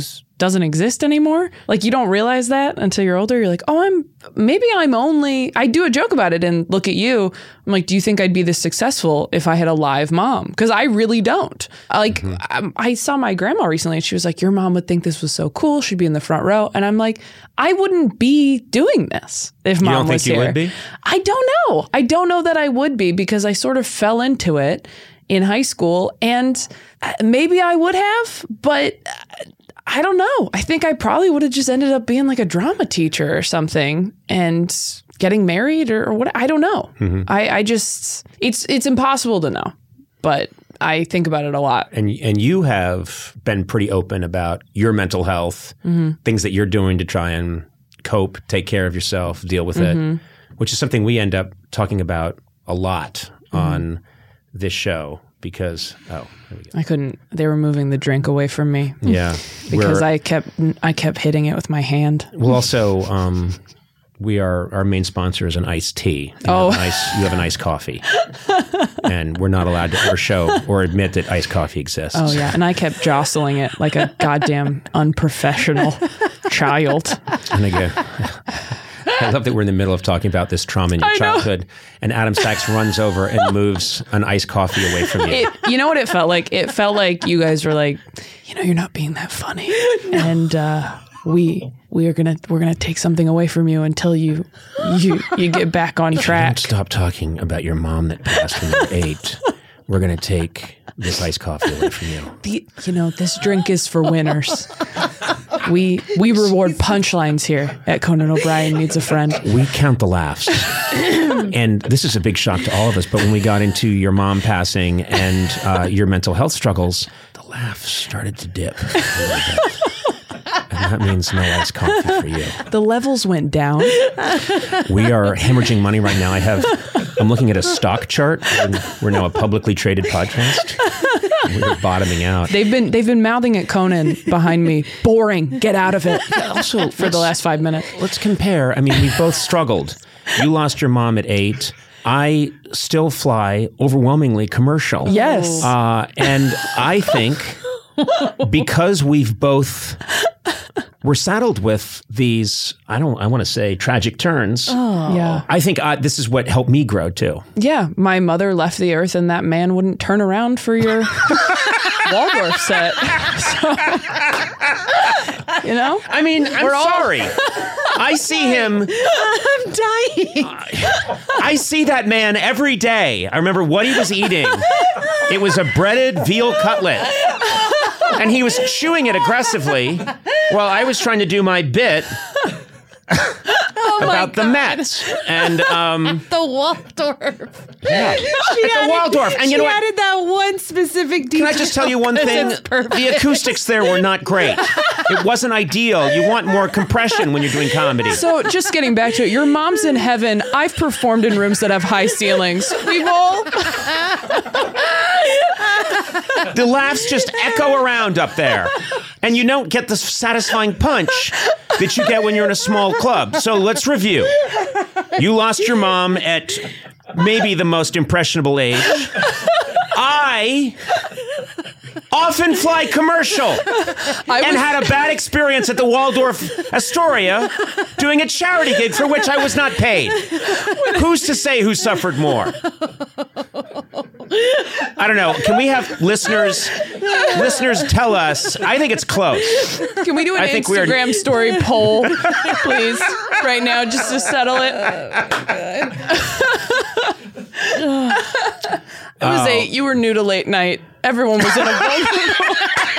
doesn't exist anymore. Like, you don't realize that until you're older. You're like, oh, I'm maybe I'm only, I do a joke about it and look at you. I'm like, do you think I'd be this successful if I had a live mom? Because I really don't. Like, mm-hmm. I, I saw my grandma recently and she was like, your mom would think this was so cool. She'd be in the front row. And I'm like, I wouldn't be doing this if mom was here. You don't think you would be? I don't know. I don't know that I would be because I sort of fell into it in high school, and maybe I would have, but I don't know. I think I probably would have just ended up being like a drama teacher or something and getting married or, or what. I don't know. Mm-hmm. I, I just, it's it's impossible to know, but I think about it a lot. And and you have been pretty open about your mental health, mm-hmm. things that you're doing to try and cope, take care of yourself, deal with mm-hmm. it, which is something we end up talking about a lot mm-hmm. on this show because oh there we go. I couldn't they were moving the drink away from me yeah because I kept I kept hitting it with my hand. Well, also um we are our main sponsor is an iced tea. You oh have an ice, you have an iced coffee and we're not allowed to ever show or admit that iced coffee exists. Oh yeah, and I kept jostling it like a goddamn unprofessional child. And I go I love that we're in the middle of talking about this trauma in your I childhood, know. and Adam Sachs runs over and moves an iced coffee away from you. It, you know what it felt like? It felt like you guys were like, you know, you're not being that funny, no. and uh, we we are gonna we're gonna take something away from you until you you you get back on track. Don't stop talking about your mom that passed when you were eight. We're gonna take this iced coffee away from you. The, you know, this drink is for winners. We we reward punchlines here at Conan O'Brien Needs a Friend. We count the laughs. And this is a big shock to all of us, but when we got into your mom passing and uh, your mental health struggles, the laughs started to dip a little bit. And that means no iced coffee for you. The levels went down. We are hemorrhaging money right now. I have, I'm looking at a stock chart. And we're now a publicly traded podcast. We're bottoming out. They've been they've been mouthing at Conan behind me. Boring. Get out of it. Also, for the last five minutes. Let's compare. I mean, we both struggled. You lost your mom at eight. I still fly overwhelmingly commercial. Yes. Uh, and I think because we've both we're saddled with these, I don't, I want to say tragic turns. Oh. Yeah. I think I, this is what helped me grow too. Yeah. My mother left the earth and that man wouldn't turn around for your Waldorf set. So, you know? I mean, I'm We're all- sorry. I see him. I'm dying. I see that man every day. I remember what he was eating. It was a breaded veal cutlet. And he was chewing it aggressively while I was trying to do my bit oh about the Mets. And um, the Waldorf. Yeah. She At added, the Waldorf. And she you know what? added that one specific detail. Can I just tell you one thing? The acoustics there were not great. It wasn't ideal. You want more compression when you're doing comedy. So just getting back to it, your mom's in heaven. I've performed in rooms that have high ceilings. We've all... The laughs just echo around up there. And you don't get the satisfying punch that you get when you're in a small club. So let's review. You lost your mom at maybe the most impressionable age. I often fly commercial I and was- had a bad experience at the Waldorf Astoria doing a charity gig for which I was not paid. Who's to say who suffered more? I don't know. Can we have listeners listeners tell us? I think it's close. Can we do an I think we're- Instagram story poll, please, right now, just to settle it? It was Oh. eight. You were new to late night. Everyone was in a vulnerable.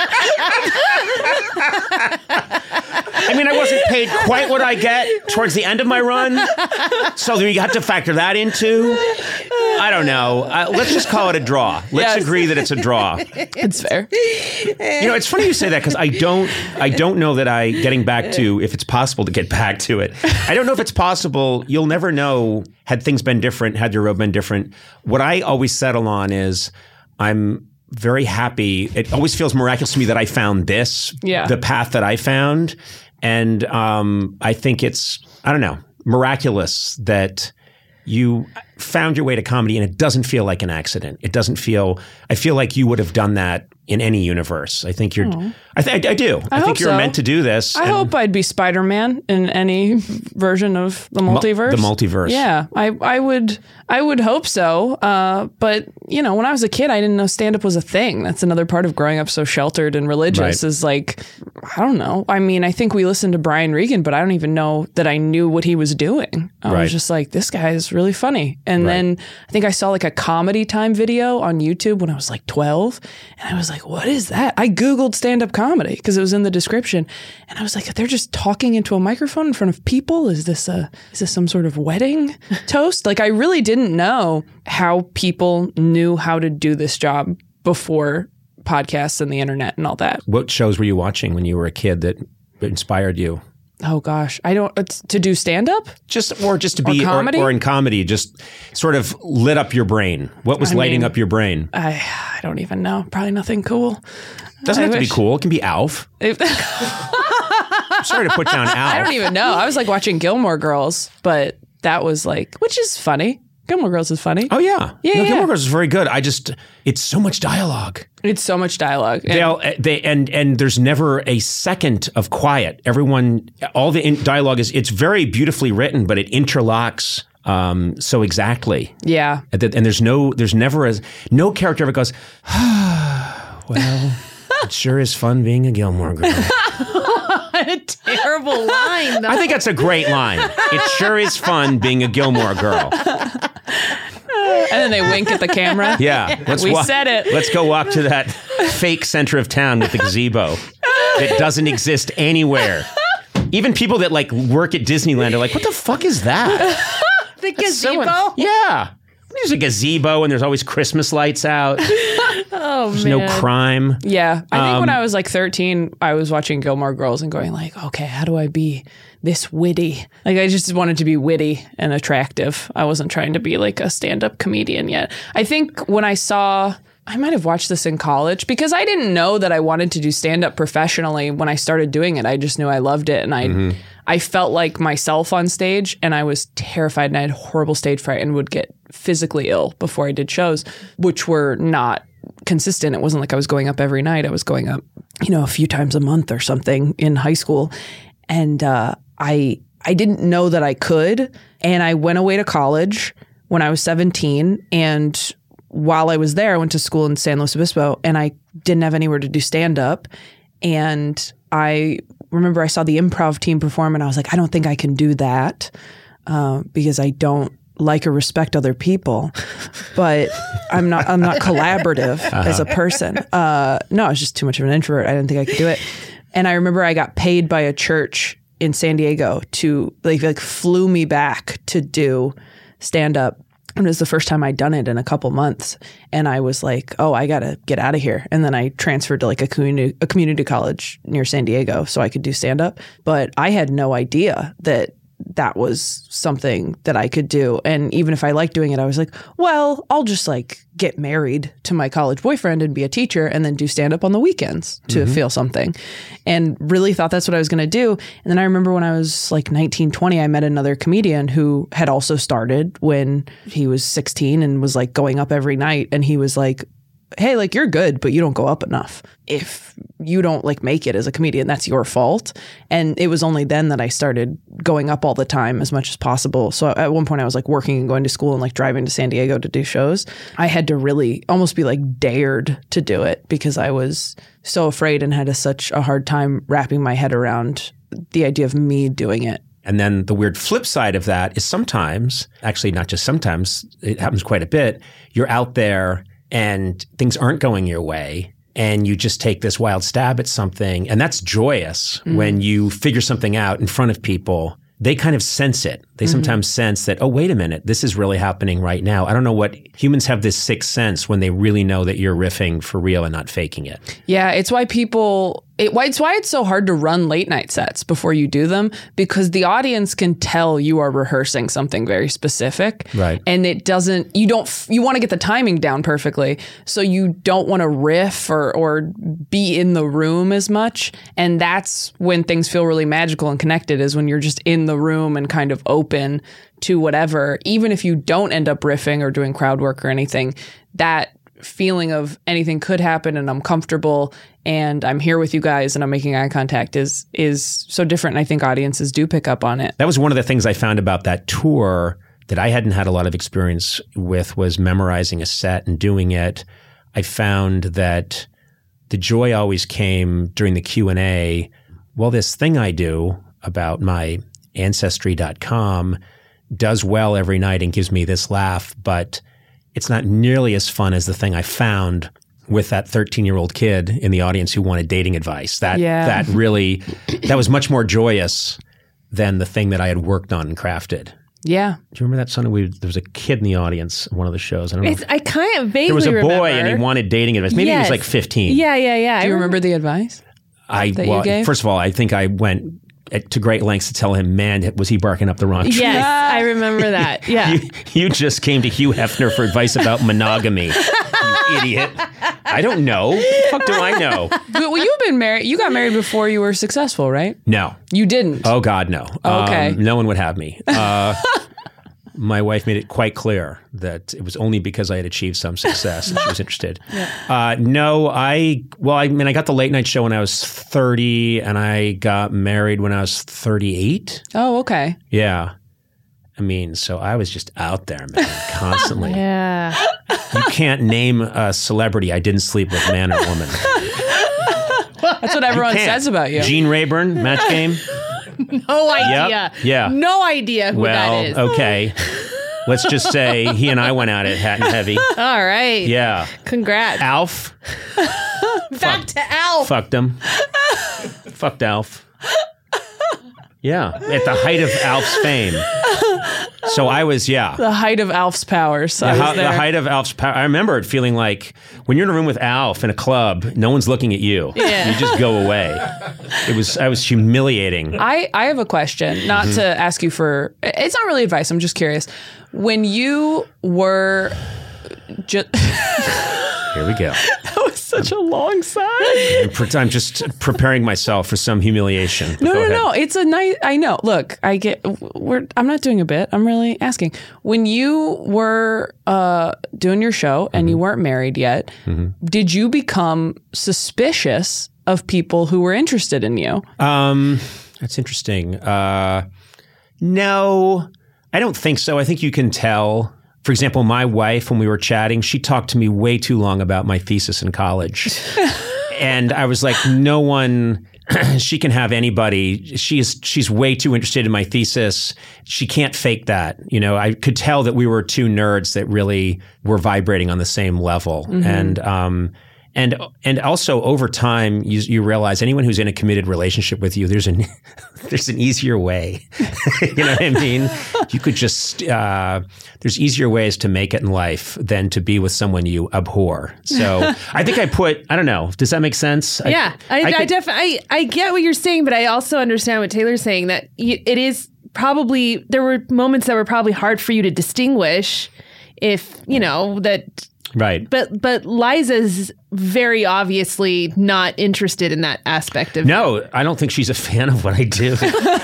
I mean, I wasn't paid quite what I get towards the end of my run, so you have to factor that into. I don't know. Uh, let's just call it a draw. Let's Yes. agree that it's a draw. It's fair. You know, it's funny you say that because I don't, I don't know that I getting back to if it's possible to get back to it. I don't know if it's possible. You'll never know. Had things been different, had your road been different. What I always settle on is I'm very happy. It always feels miraculous to me that I found this, Yeah. the path that I found. And um, I think it's, I don't know, miraculous that you found your way to comedy, and it doesn't feel like an accident. It doesn't feel. I feel like you would have done that in any universe. I think you're. Aww. I, th- I, I do. I, I think hope you're so. meant to do this. I and hope I'd be Spider-Man in any version of the multiverse. the multiverse. Yeah, I, I would. I would hope so. Uh, but you know, when I was a kid, I didn't know stand-up was a thing. That's another part of growing up so sheltered and religious. Right. Is like, I don't know. I mean, I think we listened to Brian Regan, but I don't even know that I knew what he was doing. I Right. was just like, this guy is really funny. And Right. then I think I saw like a Comedy Time video on YouTube when I was like twelve, and I was like, what is that? I Googled stand-up comedy because it was in the description, and I was like, they're just talking into a microphone in front of people. Is this a is this some sort of wedding toast? Like, I really didn't know how people knew how to do this job before podcasts and the internet and all that. What shows were you watching when you were a kid that inspired you? Oh gosh, I don't it's, to do stand-up. Just or just to Or be or, comedy? or in comedy, just sort of lit up your brain. What was I lighting mean, up your brain? I I don't even know. Probably nothing cool. Doesn't I have to be wish- cool. It can be Alf. If- I'm sorry to put down Alf. I don't even know. I was like watching Gilmore Girls, but that was like, which is funny. Gilmore Girls is funny. Oh yeah, Yeah, no, yeah. Gilmore Girls is very good. I just it's so much dialogue. It's so much dialogue. And- They'll, they and and there's never a second of quiet. Everyone, all the in, dialogue is it's very beautifully written, but it interlocks um, so exactly. yeah. And, th- and there's no there's never a no character ever goes. Well, it sure is fun being a Gilmore Girl. What a terrible line. Though. I think that's a great line. It sure is fun being a Gilmore Girl. And then they wink at the camera. Yeah, let's We wa- said it. Let's go walk to that fake center of town with the gazebo that doesn't exist anywhere. Even people that like work at Disneyland are like, "What the fuck is that?" the That's so gazebo. un- yeah, there's a gazebo and there's always Christmas lights out. Oh There's man. no crime. Yeah. I think when Um, I was like thirteen, I was watching Gilmore Girls and going like, okay, how do I be this witty? Like, I just wanted to be witty and attractive. I wasn't trying to be like a stand-up comedian yet. I think when I saw, I might have watched this in college because I didn't know that I wanted to do stand-up professionally when I started doing it. I just knew I loved it. And I, Mm-hmm. I felt like myself on stage, and I was terrified, and I had horrible stage fright and would get physically ill before I did shows, which were not consistent. It wasn't like I was going up every night. I was going up, you know, a few times a month or something in high school. And uh, I I didn't know that I could. And I went away to college when I was seventeen. And while I was there, I went to school in San Luis Obispo, and I didn't have anywhere to do stand-up. And I remember I saw the improv team perform, and I was like, I don't think I can do that uh, because I don't like or respect other people, but I'm not I'm not collaborative Uh-huh. as a person. Uh, no, I was just too much of an introvert. I didn't think I could do it. And I remember I got paid by a church in San Diego to like like flew me back to do stand up. And it was the first time I'd done it in a couple months. And I was like, oh, I got to get out of here. And then I transferred to like a community, a community college near San Diego so I could do stand up. But I had no idea that that was something that I could do. And even if I liked doing it, I was like, well, I'll just like get married to my college boyfriend and be a teacher and then do stand up on the weekends to Mhm. feel something. And really thought that's what I was going to do. And then I remember when I was like nineteen, twenty, I met another comedian who had also started when he was sixteen and was like going up every night. And he was like, hey, like you're good, but you don't go up enough. If you don't like make it as a comedian, that's your fault. And it was only then that I started going up all the time as much as possible. So at one point I was like working and going to school and like driving to San Diego to do shows. I had to really almost be like dared to do it because I was so afraid and had a, such a hard time wrapping my head around the idea of me doing it. And then the weird flip side of that is sometimes, actually not just sometimes, it happens quite a bit, you're out there and things aren't going your way and you just take this wild stab at something. And that's joyous Mm-hmm. when you figure something out in front of people. They kind of sense it. They Mhm. sometimes sense that, oh, wait a minute, this is really happening right now. I don't know what humans have this sixth sense when they really know that you're riffing for real and not faking it. Yeah, it's why people, it, why it's why it's so hard to run late night sets before you do them, because the audience can tell you are rehearsing something very specific. Right. And it doesn't, you don't, f- you want to get the timing down perfectly. So you don't want to riff or, or be in the room as much. And that's when things feel really magical and connected, is when you're just in the room and kind of open open to whatever, even if you don't end up riffing or doing crowd work or anything, that feeling of anything could happen and I'm comfortable and I'm here with you guys and I'm making eye contact is is so different. And I think audiences do pick up on it. That was one of the things I found about that tour that I hadn't had a lot of experience with, was memorizing a set and doing it. I found that the joy always came during the Q and A. Well, this thing I do about my ancestry dot com does well every night and gives me this laugh, but it's not nearly as fun as the thing I found with that thirteen-year-old kid in the audience who wanted dating advice. That Yeah. that really, that was much more joyous than the thing that I had worked on and crafted. Yeah. Do you remember that Sunday? We, there was a kid in the audience at one of the shows. I don't know. It's, I kind of vaguely There was a boy remember. and he wanted dating advice. Maybe he was Yes. like fifteen. Yeah, yeah, yeah. Do you remember the advice? I that you well, gave? first of all, I think I went at, to great lengths to tell him, man, was he barking up the wrong tree? Yes, I remember that. Yeah. You, you just came to Hugh Hefner for advice about monogamy, you idiot. I don't know. What the fuck do I know? But, well, you've been married. You got married before you were successful, right? No. You didn't. Oh, God, no. Okay. Um, no one would have me. Uh, my wife made it quite clear that it was only because I had achieved some success that she was interested. Uh, no, I, well, I mean, I got the late night show when I was thirty and I got married when I was thirty-eight. Oh, okay. Yeah. I mean, so I was just out there, man, constantly. Yeah. You can't name a celebrity I didn't sleep with, man or woman. That's what everyone Can't. says about you. Gene Rayburn, Match Game. No idea. Yeah. No idea who Well, that is. okay. Let's just say he and I went at it hat and heavy. All right. Yeah. Congrats. Alf. Back to Alf. Fucked him. Fucked Alf. Yeah. At the height of Alf's fame. So I was, yeah. The height of Alf's powers. The, I was hei- the there. height of Alf's power. I remember it feeling like when you're in a room with Alf in a club, no one's looking at you. Yeah. You just go away. It was, I was humiliating. I, I have a question, not Mhm. to ask you for, it's not really advice. I'm just curious. When you were just, Here we go. that was such a long sigh. I'm, pre- I'm just preparing myself for some humiliation. No, Go no, ahead. no. It's a nice, I know. Look, I get, we're, I'm not doing a bit. I'm really asking. When you were uh, doing your show and you weren't married yet, did you become suspicious of people who were interested in you? Um, that's interesting. Uh, no, I don't think so. I think you can tell. For example, my wife, when we were chatting, she talked to me way too long about my thesis in college. And I was like, no one, she can have anybody. She is, she's way too interested in my thesis. She can't fake that. You know, I could tell that we were two nerds that really were vibrating on the same level. Mhm. And, um, And and also over time, you, you realize anyone who's in a committed relationship with you, there's an there's an easier way. You know what I mean? You could just uh, there's easier ways to make it in life than to be with someone you abhor. So I think I put I don't know. Does that make sense? Yeah, I, I, could- definitely I, I get what you're saying, but I also understand what Taylor's saying, that y- it is probably, there were moments that were probably hard for you to distinguish if, you know, that. Right. But but Liza's very obviously not interested in that aspect of No, I don't think she's a fan of what I do.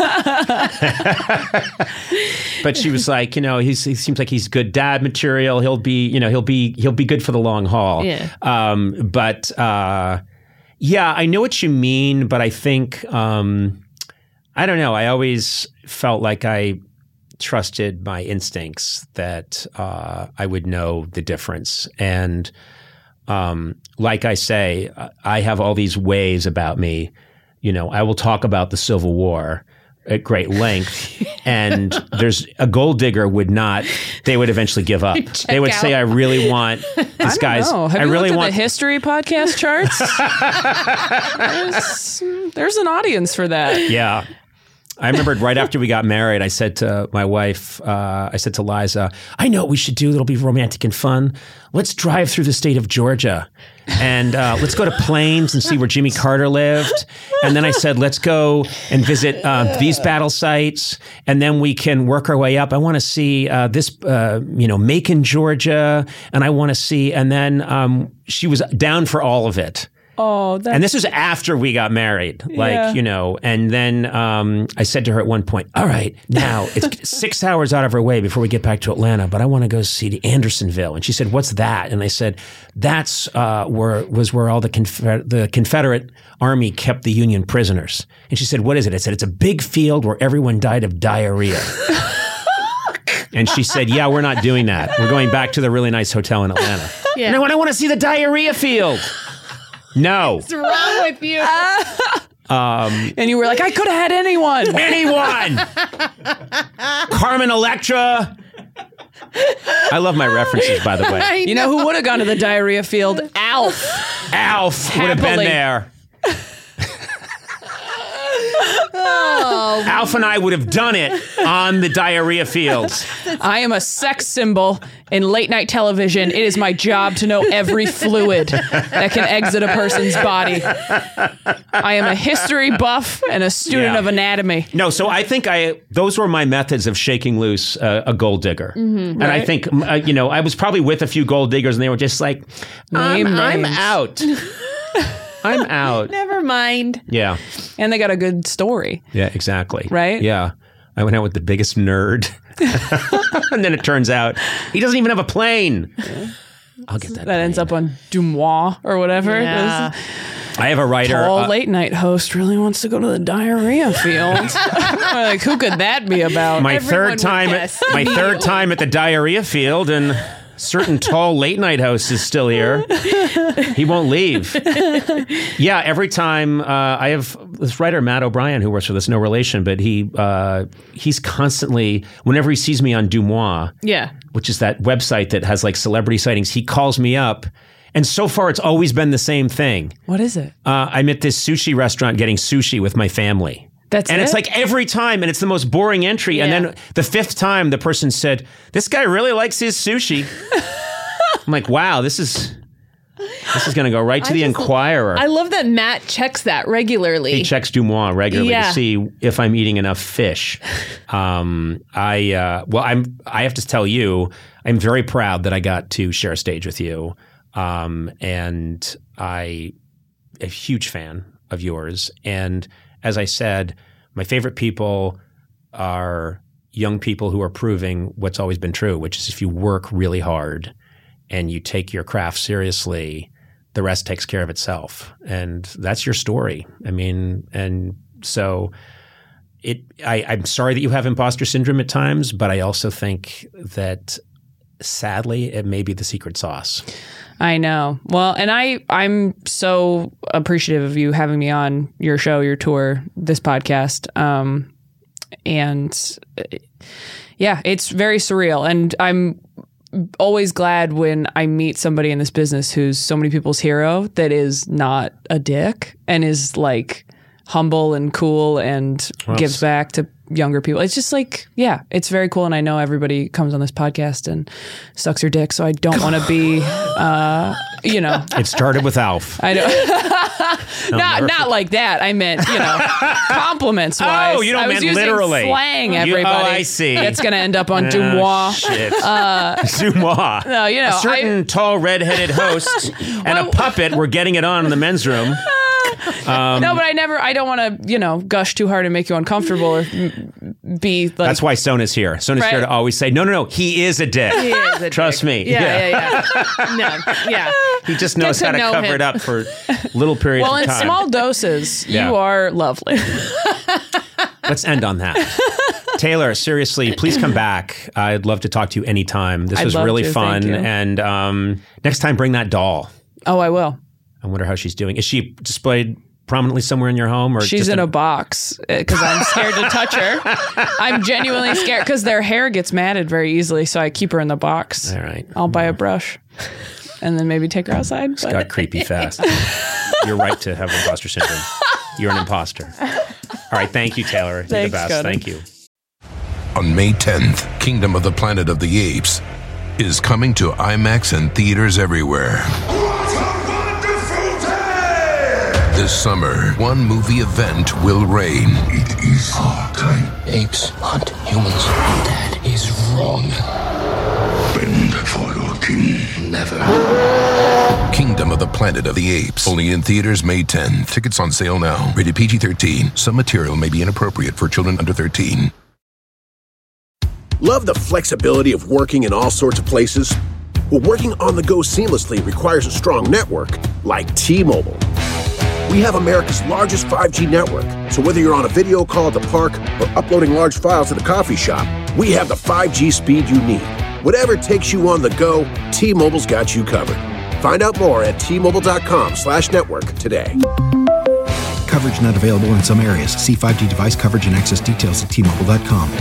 But she was like, you know, he's, he seems like he's good dad material. He'll be, you know, he'll be he'll be good for the long haul. Yeah. Um, but uh, yeah, I know what you mean. But I think um, I don't know. I always felt like I trusted my instincts that uh, I would know the difference. And um, like I say, I have all these ways about me. You know, I will talk about the Civil War at great length, and there's a gold digger would not. They would eventually give up. They would out. say, "I really want I this don't guy's. know. Have I you really looked want." at the history podcast charts? there's, there's an audience for that. Yeah. I remembered right after we got married, I said to my wife, uh, I said to Liza, I know what we should do that'll be romantic and fun. Let's drive through the state of Georgia and uh, let's go to Plains and see where Jimmy Carter lived. And then I said, let's go and visit uh, these battle sites, and then we can work our way up. I want to see uh, this, uh, you know, Macon, Georgia, and I want to see, and then um, she was down for all of it. Oh, that's and this is after we got married, like, Yeah. you know, and then um, I said to her at one point, all right, now it's six hours out of our way before we get back to Atlanta, but I want to go see the Andersonville. And she said, what's that? And I said, that's uh, where was where all the, Confer- the Confederate Army kept the Union prisoners. And she said, what is it? I said, it's a big field where everyone died of diarrhea. And she said, yeah, we're not doing that. We're going back to the really nice hotel in Atlanta. Yeah. No, I want to see the diarrhea field. No. What's wrong with you? Um, and you were like, I could have had anyone. Anyone. Carmen Electra. I love my references, by the way. You know who would have gone to the diarrhea field? Alf. Alf would have been Happily. there. Oh. Alf and I would have done it on the diarrhea fields. I am a sex symbol in late night television. It is my job to know every fluid that can exit a person's body. I am a history buff and a student Yeah. of anatomy. No, so I think I those were my methods of shaking loose uh, a gold digger. Mhm, and I right. think, uh, you know, I was probably with a few gold diggers and they were just like, I'm, Name I'm names. out. I'm out. Never mind. Yeah. And they got a good story. Yeah, exactly. Right? Yeah. I went out with the biggest nerd. And then it turns out he doesn't even have a plane. I'll get that. That ends up on Dumois or whatever. Yeah. This I have a writer. tall uh, late night host really wants to go to the diarrhea field. Like, who could that be about? my Everyone third would time guess. my third time at the diarrhea field, and certain tall late night host is still here. He won't leave. Yeah, every time uh, I have this writer Matt O'Brien who works with us, no relation, but he uh, he's constantly, whenever he sees me on Dumois, Yeah. which is that website that has like celebrity sightings, he calls me up. And so far, it's always been the same thing. What is it? Uh, I'm at this sushi restaurant getting sushi with my family. That's and it? it's like every time, and it's the most boring entry. Yeah. And then the fifth time, the person said, "This guy really likes his sushi." I'm like, "Wow, this is this is going to go right to I the just- Enquirer." I love that Matt checks that regularly. He checks Dumois regularly Yeah. to see if I'm eating enough fish. Um, I uh, well, I'm. I have to tell you, I'm very proud that I got to share a stage with you, um, and I am a huge fan of yours. And as I said, my favorite people are young people who are proving what's always been true, which is if you work really hard and you take your craft seriously, the rest takes care of itself. And that's your story. I mean, and so it, I, I'm sorry that you have imposter syndrome at times, but I also think that sadly, it may be the secret sauce. I know. Well, and I, I'm so appreciative of you having me on your show, your tour, this podcast. Um, and uh, yeah, it's very surreal. And I'm always glad when I meet somebody in this business who's so many people's hero that is not a dick and is like humble and cool and Well, gives back to younger people. It's just like, yeah, it's very cool. And I know everybody comes on this podcast and sucks your dick. So I don't want to be, uh, you know, It started with Alf. I don't, not, never not like that. I meant, you know, compliments wise. Oh, you don't I was meant using literally. slang, You- oh, everybody. I see. It's going to end up on Oh, Dumois. shit. Uh, Dumois. No, you know, a certain tall red-headed host and a puppet were getting it on in the men's room. Um, no, but I never, I don't want to, you know, gush too hard and make you uncomfortable or m- be like. That's why Sona's here. Sona's Right. here to always say, no, no, no, he is a dick. He is a Trust dick. me. Yeah, yeah, yeah. No, yeah. He just Get knows to how to know cover him. it up for little periods well, of in time. small doses, Yeah. you are lovely. Let's end on that. Taylor, seriously, please come back. I'd love to talk to you anytime. This I'd was love really to. fun. Thank you. And um, next time, bring that doll. Oh, I will. I wonder how she's doing. Is she displayed prominently somewhere in your home? Or She's just in a box because I'm scared to touch her. I'm genuinely scared because their hair gets matted very easily. So I keep her in the box. All right. I'll buy a brush and then maybe take her outside. It's but- got creepy fast. You're right to have imposter syndrome. You're an imposter. All right. Thank you, Taylor. You're Thanks, the best. Cody. Thank you. On May tenth, Kingdom of the Planet of the Apes is coming to IMAX and theaters everywhere. What a wonderful day! This summer, one movie event will reign. It is our time. Apes hunt humans. That is wrong. Bend for your king. Never. Kingdom of the Planet of the Apes. Only in theaters May tenth. Tickets on sale now. Rated P G thirteen. Some material may be inappropriate for children under thirteen. Love the flexibility of working in all sorts of places? Well, working on the go seamlessly requires a strong network like T-Mobile. We have America's largest five G network, so whether you're on a video call at the park or uploading large files at a coffee shop, we have the five G speed you need. Whatever takes you on the go, T-Mobile's got you covered. Find out more at T-Mobile.com slash network today. Coverage not available in some areas. See five G device coverage and access details at T Mobile dot com.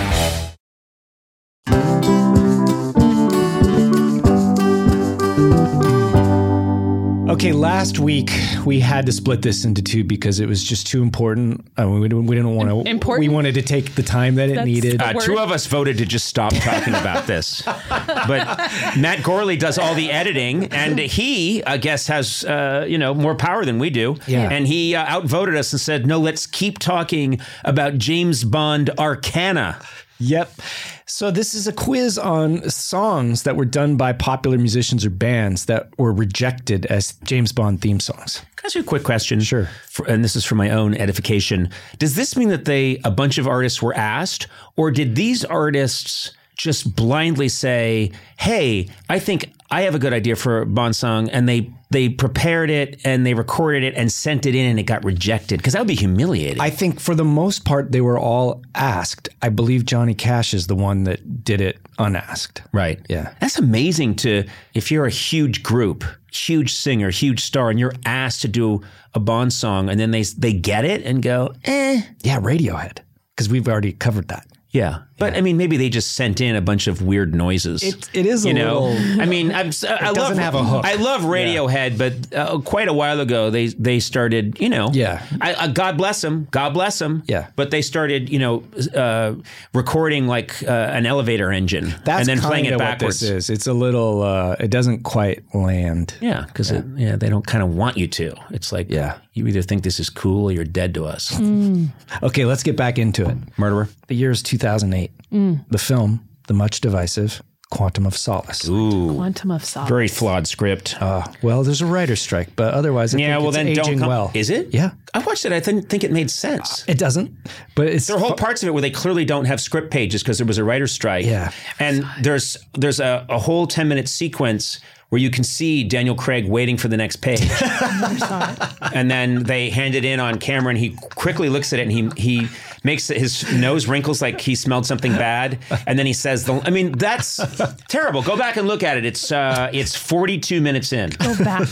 Okay, last week we had to split this into two because it was just too important. I mean, we didn't, we didn't want to. Important? We wanted to take the time that it That's needed. Uh, two of us voted to just stop talking about this. But Matt Gorley does all the editing, and he, I guess, has uh, you know more power than we do. Yeah. And he uh, outvoted us and said, "No, let's keep talking about James Bond Arcana." Yep. So this is a quiz on songs that were done by popular musicians or bands that were rejected as James Bond theme songs. Can I ask you a quick question? Sure. For, and this is for my own edification. Does this mean that they a bunch of artists were asked, or did these artists just blindly say, "Hey, I think I have a good idea for a Bond song," and they they prepared it and they recorded it and sent it in and it got rejected? Because that would be humiliating. I think for the most part, they were all asked. I believe Johnny Cash is the one that did it unasked. Right. Yeah. That's amazing to, if you're a huge group, huge singer, huge star, and you're asked to do a Bond song and then they they get it and go, eh. Yeah, Radiohead, because we've already covered that. Yeah. But I mean, maybe they just sent in a bunch of weird noises. It, it is a you know? little. I mean, I'm, I It love doesn't have a hook. I love Radiohead, but uh, quite a while ago they they started, you know. Yeah. I, uh, God bless them. God bless them. Yeah. But they started, you know, uh, recording like uh, an elevator engine That's and then playing it kinda backwards. What this is. It's a little. Uh, it doesn't quite land. Yeah, because yeah. yeah, they don't kind of want you to. It's like, yeah, you either think this is cool or you're dead to us. Mm. Okay, let's get back into it. Murderer. The year is two thousand eight. Mm. The film, the much divisive Quantum of Solace. Ooh. Quantum of Solace. Very flawed script. Uh, well, there's a writer's strike, but otherwise, I yeah, think well, it's then aging don't come, well. Is it? Yeah. I watched it. I didn't think it made sense. Uh, it doesn't. But it's there are whole parts of it where they clearly don't have script pages because there was a writer's strike. Yeah. And there's there's a, a whole ten minute sequence where you can see Daniel Craig waiting for the next page. Never saw it. And then they hand it in on camera and he quickly looks at it and he he makes his nose wrinkles like he smelled something bad. And then he says, the, I mean, that's terrible. Go back and look at it. It's uh, it's forty-two minutes in. Go back.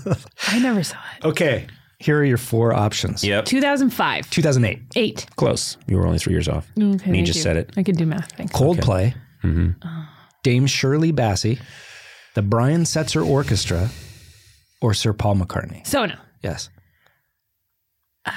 I never saw it. Okay. Here are your four options. Yep. two thousand five. two thousand eight. Eight. Close. You were only three years off. Okay, and you thank just you. said it. I can do math. Thanks. Coldplay. Okay. Mm-hmm. Oh. Dame Shirley Bassey. The Brian Setzer Orchestra. Or Sir Paul McCartney. Sona. Yes. Uh,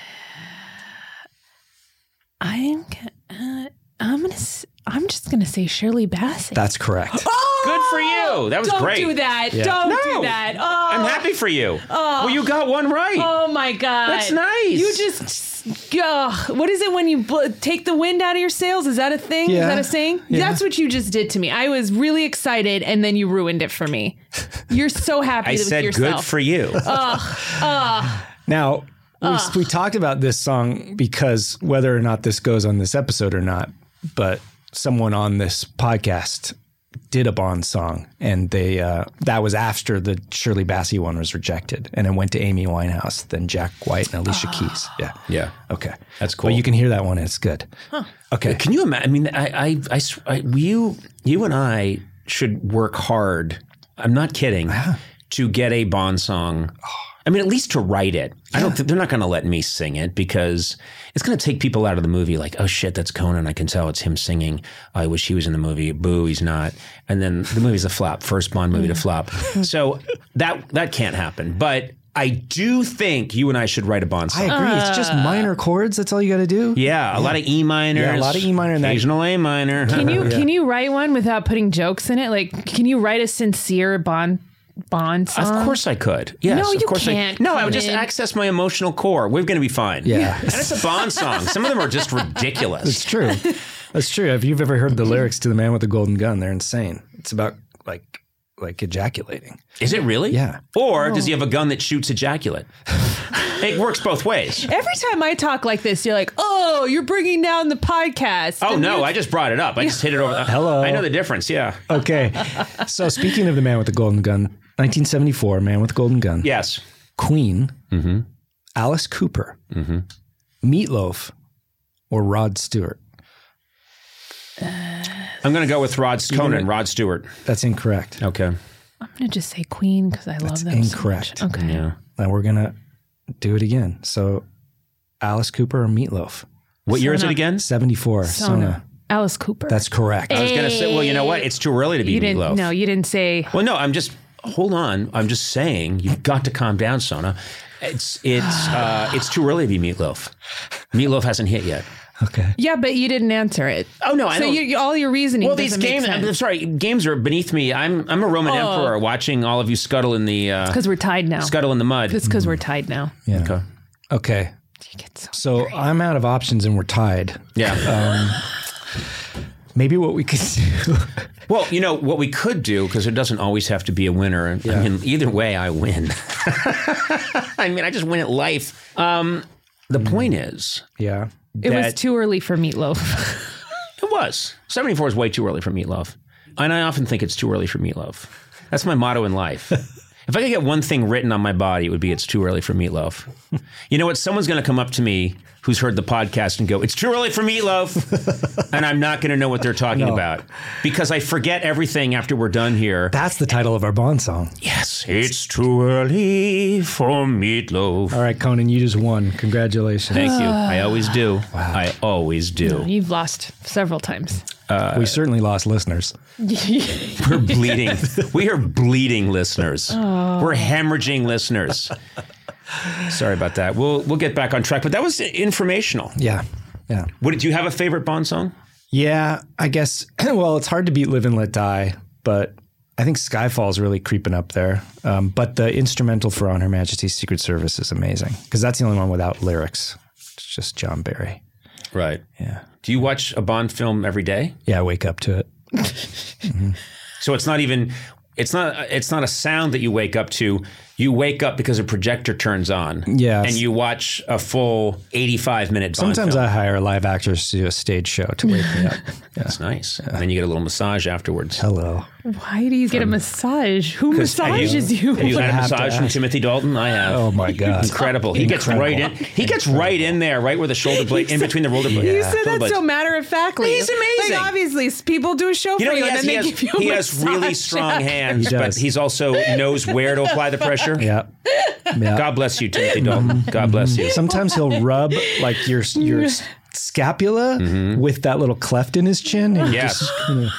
I'm uh, I'm gonna s- I'm just gonna say Shirley Bassey. That's correct. Oh, good for you. That was don't great. Don't do that. Yeah. Don't No. do that. Oh, I'm happy for you. Oh. Well, you got one right. Oh my god. That's nice. You just. Ugh. What is it when you bl- take the wind out of your sails? Is that a thing? Yeah. Is that a saying? Yeah. That's what you just did to me. I was really excited and then you ruined it for me. You're so happy I with said yourself. good for you. Ugh. Ugh. Now, we, Ugh. we talked about this song because whether or not this goes on this episode or not, but someone on this podcast did a Bond song, and they uh, that was after the Shirley Bassey one was rejected, and it went to Amy Winehouse, then Jack White and Alicia Keys. Yeah, Yeah. okay, That's cool. But you can hear that one; it's good. Huh. Okay, Can you imagine? I mean, I, I, I, I- you, you and I should work hard. I'm not kidding. To get a Bond song. I mean, at least to write it. I don't. Th- they're not going to let me sing it because it's going to take people out of the movie. Like, oh shit, that's Conan. I can tell it's him singing. I wish he was in the movie. Boo, he's not. And then the movie's a flop. First Bond movie to flop. So that that can't happen. But I do think you and I should write a Bond I song. agree. It's just minor chords. That's all you got to do. Yeah, a lot of E minors. Yeah, a lot of E minor and that- occasional A minor. Can you Yeah. can you write one without putting jokes in it? Like, can you write a sincere Bond Bond song? Of course I could. Yes, No, of you course can't, I, no, I would just Conan. access my emotional core. We're going to be fine. Yeah. And it's a Bond song. Some of them are just ridiculous. It's true. That's true. If you've ever heard the lyrics to "The Man with the Golden Gun," they're insane. It's about like like ejaculating. Is it really? Yeah. Or does he have a gun that shoots ejaculate? It works both ways. Every time I talk like this, you're like, oh, you're bringing down the podcast. Oh, And no, you're- I just brought it up. I just hit it over. Hello. I know the difference, yeah. Okay. So speaking of the man with the golden gun, nineteen seventy-four, man with the golden gun. Yes. Queen, Mm-hmm. Alice Cooper, Mm-hmm. Meatloaf, or Rod Stewart. I'm going to go with Rod Conan, gonna- Rod Stewart. That's incorrect. Okay. I'm going to just say Queen because I love That's them incorrect. so much. Okay. Yeah. Now we're going to do it again. So Alice Cooper or Meatloaf? What year is it Sona. again? seventy-four. Sona. Sona. Alice Cooper. That's correct. I was going to say, well, you know what? It's too early to be you didn't. Meatloaf. No, you didn't say. Well, no, I'm just, hold on. I'm just saying, you've got to calm down, Sona. It's it's uh, it's too early to be Meatloaf. Meatloaf hasn't hit yet. Okay. Yeah, but you didn't answer it. Oh, no, I so don't. you, all your reasoning. Well, these doesn't make games, sense. I'm sorry, games are beneath me. I'm I'm a Roman Oh. emperor watching all of you scuttle in the uh, Because we're tied now. scuttle in the mud. It's because we're tied now. Yeah. Okay. Okay. You get so. So I'm out of options and we're tied. Yeah. Um, maybe what we could do. Well, you know what we could do, because it doesn't always have to be a winner. Yeah. I mean, either way, I win. I mean, I just win at life. Um, the point is, Yeah. It was that- too early for Meatloaf. It was. seventy-four is way too early for Meatloaf. And I often think it's too early for Meatloaf. That's my motto in life. If I could get one thing written on my body, it would be it's too early for Meatloaf. You know what? Someone's going to come up to me who's heard the podcast and go, it's too early for Meatloaf. And I'm not going to know what they're talking No. about because I forget everything after we're done here. That's the title of our Bond song. Yes, it's too early for Meatloaf. All right, Conan, you just won. Congratulations. Thank you. I always do. I always do. You've lost several times. we certainly lost listeners. We're bleeding. We are bleeding listeners. We're hemorrhaging listeners. Sorry about that. We'll we'll get back on track. But that was informational. Yeah. Yeah. What did you have a favorite Bond song? Yeah, I guess. Well, it's hard to beat Live and Let Die, but I think Skyfall's really creeping up there. Um, but the instrumental for On Her Majesty's Secret Service is amazing because that's the only one without lyrics. It's just John Barry. Right. Yeah. Do you watch a Bond film every day? Yeah, I wake up to it. mm-hmm. So it's not even it's not it's not a sound that you wake up to. You wake up because a projector turns on. Yes. And you watch a full eighty-five minute Bond Sometimes film. I hire live actors to do a stage show to wake me up. Yeah. That's nice. And then you get a little massage afterwards. Hello. Why do you get a massage? Who 'Cause have massages you? Have you had a have to massage from ask. Timothy Dalton? I have. Oh my God. Incredible. He gets Incredible. right in. He gets right in there, right where the shoulder blade, in between the shoulder blade. You said shoulder that blades. so matter of factly. He's amazing. Like obviously, s- people do a show You know, for he you, has, and he then they has, give you a he has really massage. strong hands, He but does. he's also knows where to apply the pressure. Yeah. Yeah. God bless you, Timothy Dalton. God bless you. Sometimes he'll rub like your your scapula with that little cleft in his chin. And Yes. just kinda-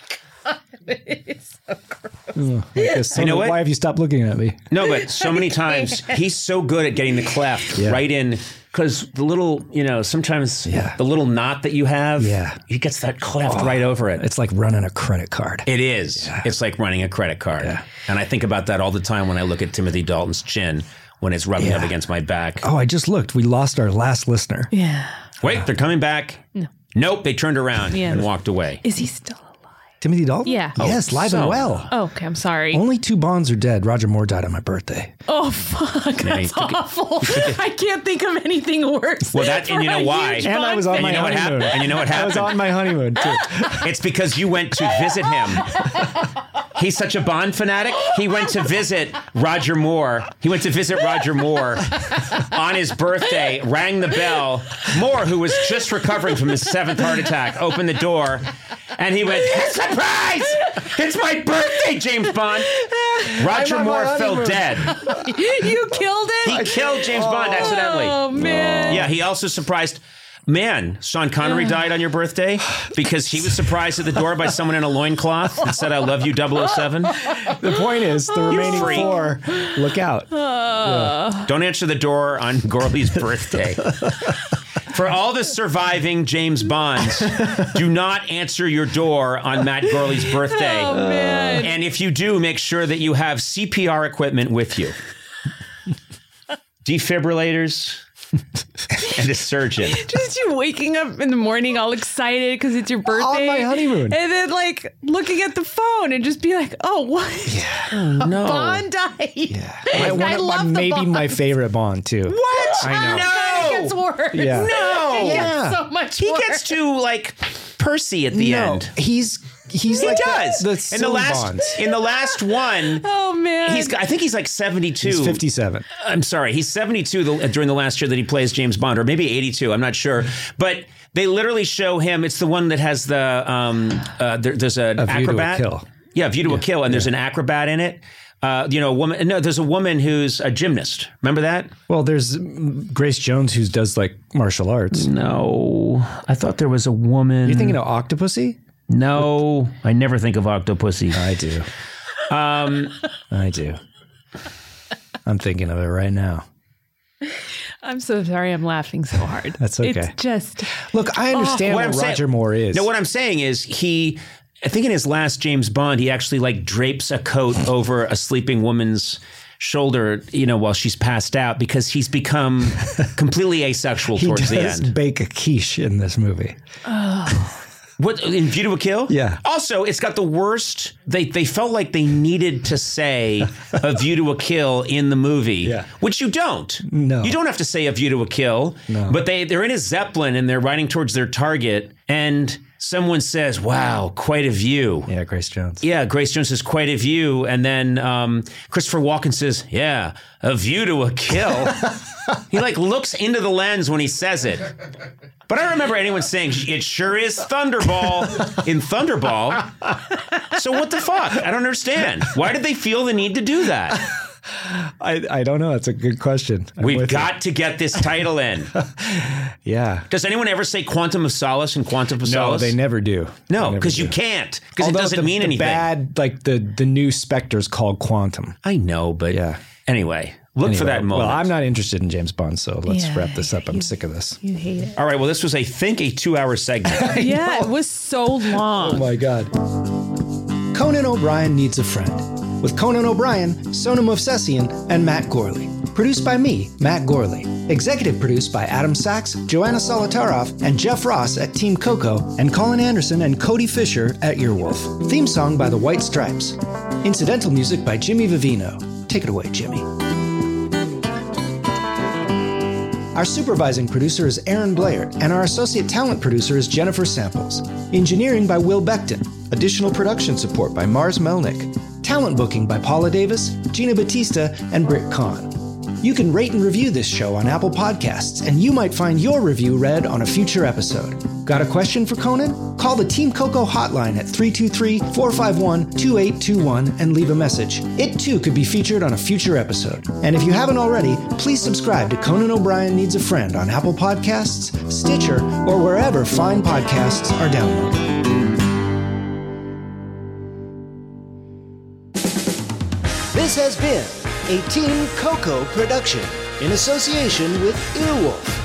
It's so gross. Ugh, like this. You know what? Why have you stopped looking at me? No, but so many times he's so good at getting the cleft Yeah. right in. Because the little, you know, sometimes Yeah. the little knot that you have, Yeah. he gets that cleft right over it. It's like running a credit card. It is. It's like running a credit card. Yeah. And I think about that all the time when I look at Timothy Dalton's chin when it's rubbing Yeah. up against my back. Oh, I just looked. We lost our last listener. Yeah. Wait, they're coming back. No. Nope, they turned around Yeah. and walked away. Is he still alive? Timothy Dalton? Yeah. Yes, Oh, live so- and well. Oh, okay, I'm sorry. Only two Bonds are dead. Roger Moore died on my birthday. Oh fuck, Yeah, he that's took it- awful. I can't think of anything worse. Well, that- and you know for a why? huge And I was on And my you know what honeymoon. happened? And you know what I was happened? on my honeymoon too. It's because you went to visit him. He's such a Bond fanatic. He went to visit Roger Moore. He went to visit Roger Moore on his birthday, rang the bell. Moore, who was just recovering from his seventh heart attack, opened the door, and he went, surprise! It's my birthday, James Bond. Roger I'm on my Moore fell honeymoon. dead. You killed He it. killed James Bond accidentally. Oh man. Yeah, he also surprised. Man, Sean Connery died on your birthday because he was surprised at the door by someone in a loincloth that said, I love you, double oh seven. The point is, the remaining freak. four, look out. Don't answer the door on Gorley's birthday. For all the surviving James Bonds, do not answer your door on Matt Gorley's birthday. Oh man. And if you do, make sure that you have C P R equipment with you. Defibrillators, and a surgeon. Just you waking up in the morning all excited because it's your birthday. On my honeymoon. And then like looking at the phone and just be like, oh, what? Yeah. Oh, no. Bond died. Yeah. I, I one of my, love the maybe Bond. my favorite Bond too. What? I know. No. It gets worse. Yeah. No. It gets Yeah. so much He worse. gets to like Percy at the no, end. he's he's He like does. the, the in the silly last Bonds. in the last one. Oh man. He's I think he's like seventy-two. He's fifty-seven. I'm sorry, he's seventy-two the, during the last year that he plays James Bond, or maybe eighty-two. I'm not sure, but they literally show him. It's the one that has the um. Uh, there, there's an A View to a acrobat. Kill. Yeah, View to Yeah, a Kill, and there's yeah. an acrobat in it. Uh, you know, a woman. No, there's a woman who's a gymnast. Remember that? Well, there's Grace Jones who does like martial arts. No, I thought there was a woman. You're thinking of Octopussy? No, I never think of Octopussy. I do. Um, I do. I'm thinking of it right now. I'm so sorry I'm laughing so hard. That's okay. It's just Look, I understand What what, I'm saying- Roger Moore is. No, what I'm saying is he. I think in his last James Bond, he actually like drapes a coat over a sleeping woman's shoulder, you know, while she's passed out because he's become completely asexual he towards does the end. bake a quiche in this movie. What in View to a Kill? Yeah. Also, it's got the worst. They they felt like they needed to say a View to a Kill in the movie, Yeah. which you don't. No. You don't have to say a View to a Kill. No. But they they're in a Zeppelin and they're riding towards their target, and someone says, "Wow, quite a view." Yeah, Grace Jones. Yeah, Grace Jones says, "Quite a view," and then um, Christopher Walken says, "Yeah, a view to a kill." He like looks into the lens when he says it. But I don't remember anyone saying, "It sure is Thunderball" in Thunderball. So what the fuck? I don't understand. Why did they feel the need to do that? I, I don't know. That's a good question. I'm We've with got to get this title in. you. Yeah. Does anyone ever say Quantum of Solace and Quantum of No, Solace? they never do. No, They never because you do. can't. Because it Although doesn't the, mean the anything. Bad, like the the new Spectre's called Quantum. I know, but Yeah. anyway, look for Anyway, that moment. Well, I'm not interested in James Bond, so let's Yeah, wrap this up. I'm you- sick of this. you hate it. All right, well, this was, I think, a two-hour segment. Yeah, it was so long. Oh my God. Conan O'Brien Needs a Friend. With Conan O'Brien, Sonam Movsesian, and Matt Gorley. Produced by me, Matt Gorley. Executive produced by Adam Sachs, Joanna Solotaroff, and Jeff Ross at Team Coco, and Colin Anderson and Cody Fisher at Earwolf. Theme song by the White Stripes. Incidental music by Jimmy Vivino. Take it away, Jimmy. Our supervising producer is Aaron Blair, and our associate talent producer is Jennifer Samples. Engineering by Will Beckton. Additional production support by Mars Melnick. Talent booking by Paula Davis, Gina Batista, and Britt Kahn. You can rate and review this show on Apple Podcasts, and you might find your review read on a future episode. Got a question for Conan? Call the Team Coco hotline at three two three, four five one, two eight two one and leave a message. It too could be featured on a future episode. And if you haven't already, please subscribe to Conan O'Brien Needs a Friend on Apple Podcasts, Stitcher, or wherever fine podcasts are downloaded. This has been a Team Coco production in association with Earwolf.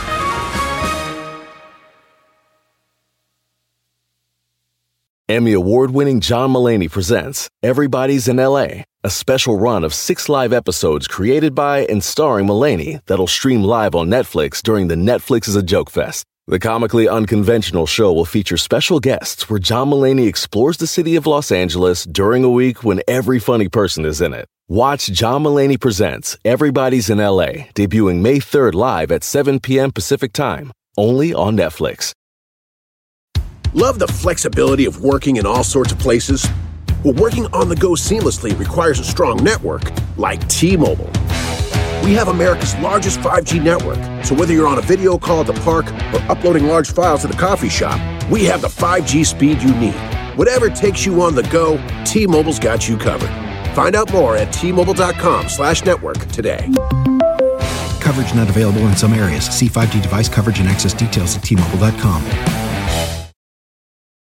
Emmy award-winning John Mulaney presents Everybody's in L A, a special run of six live episodes created by and starring Mulaney that'll stream live on Netflix during the Netflix is a Joke Fest. The comically unconventional show will feature special guests where John Mulaney explores the city of Los Angeles during a week when every funny person is in it. Watch John Mulaney Presents Everybody's in L A, debuting May third live at seven p.m. Pacific Time, only on Netflix. Love the flexibility of working in all sorts of places? Well, working on the go seamlessly requires a strong network like T-Mobile. We have America's largest five G network, so whether you're on a video call at the park or uploading large files at the coffee shop, we have the five G speed you need. Whatever takes you on the go, T-Mobile's got you covered. Find out more at T-Mobile.com slash network today. Coverage not available in some areas. See five G device coverage and access details at T Mobile dot com.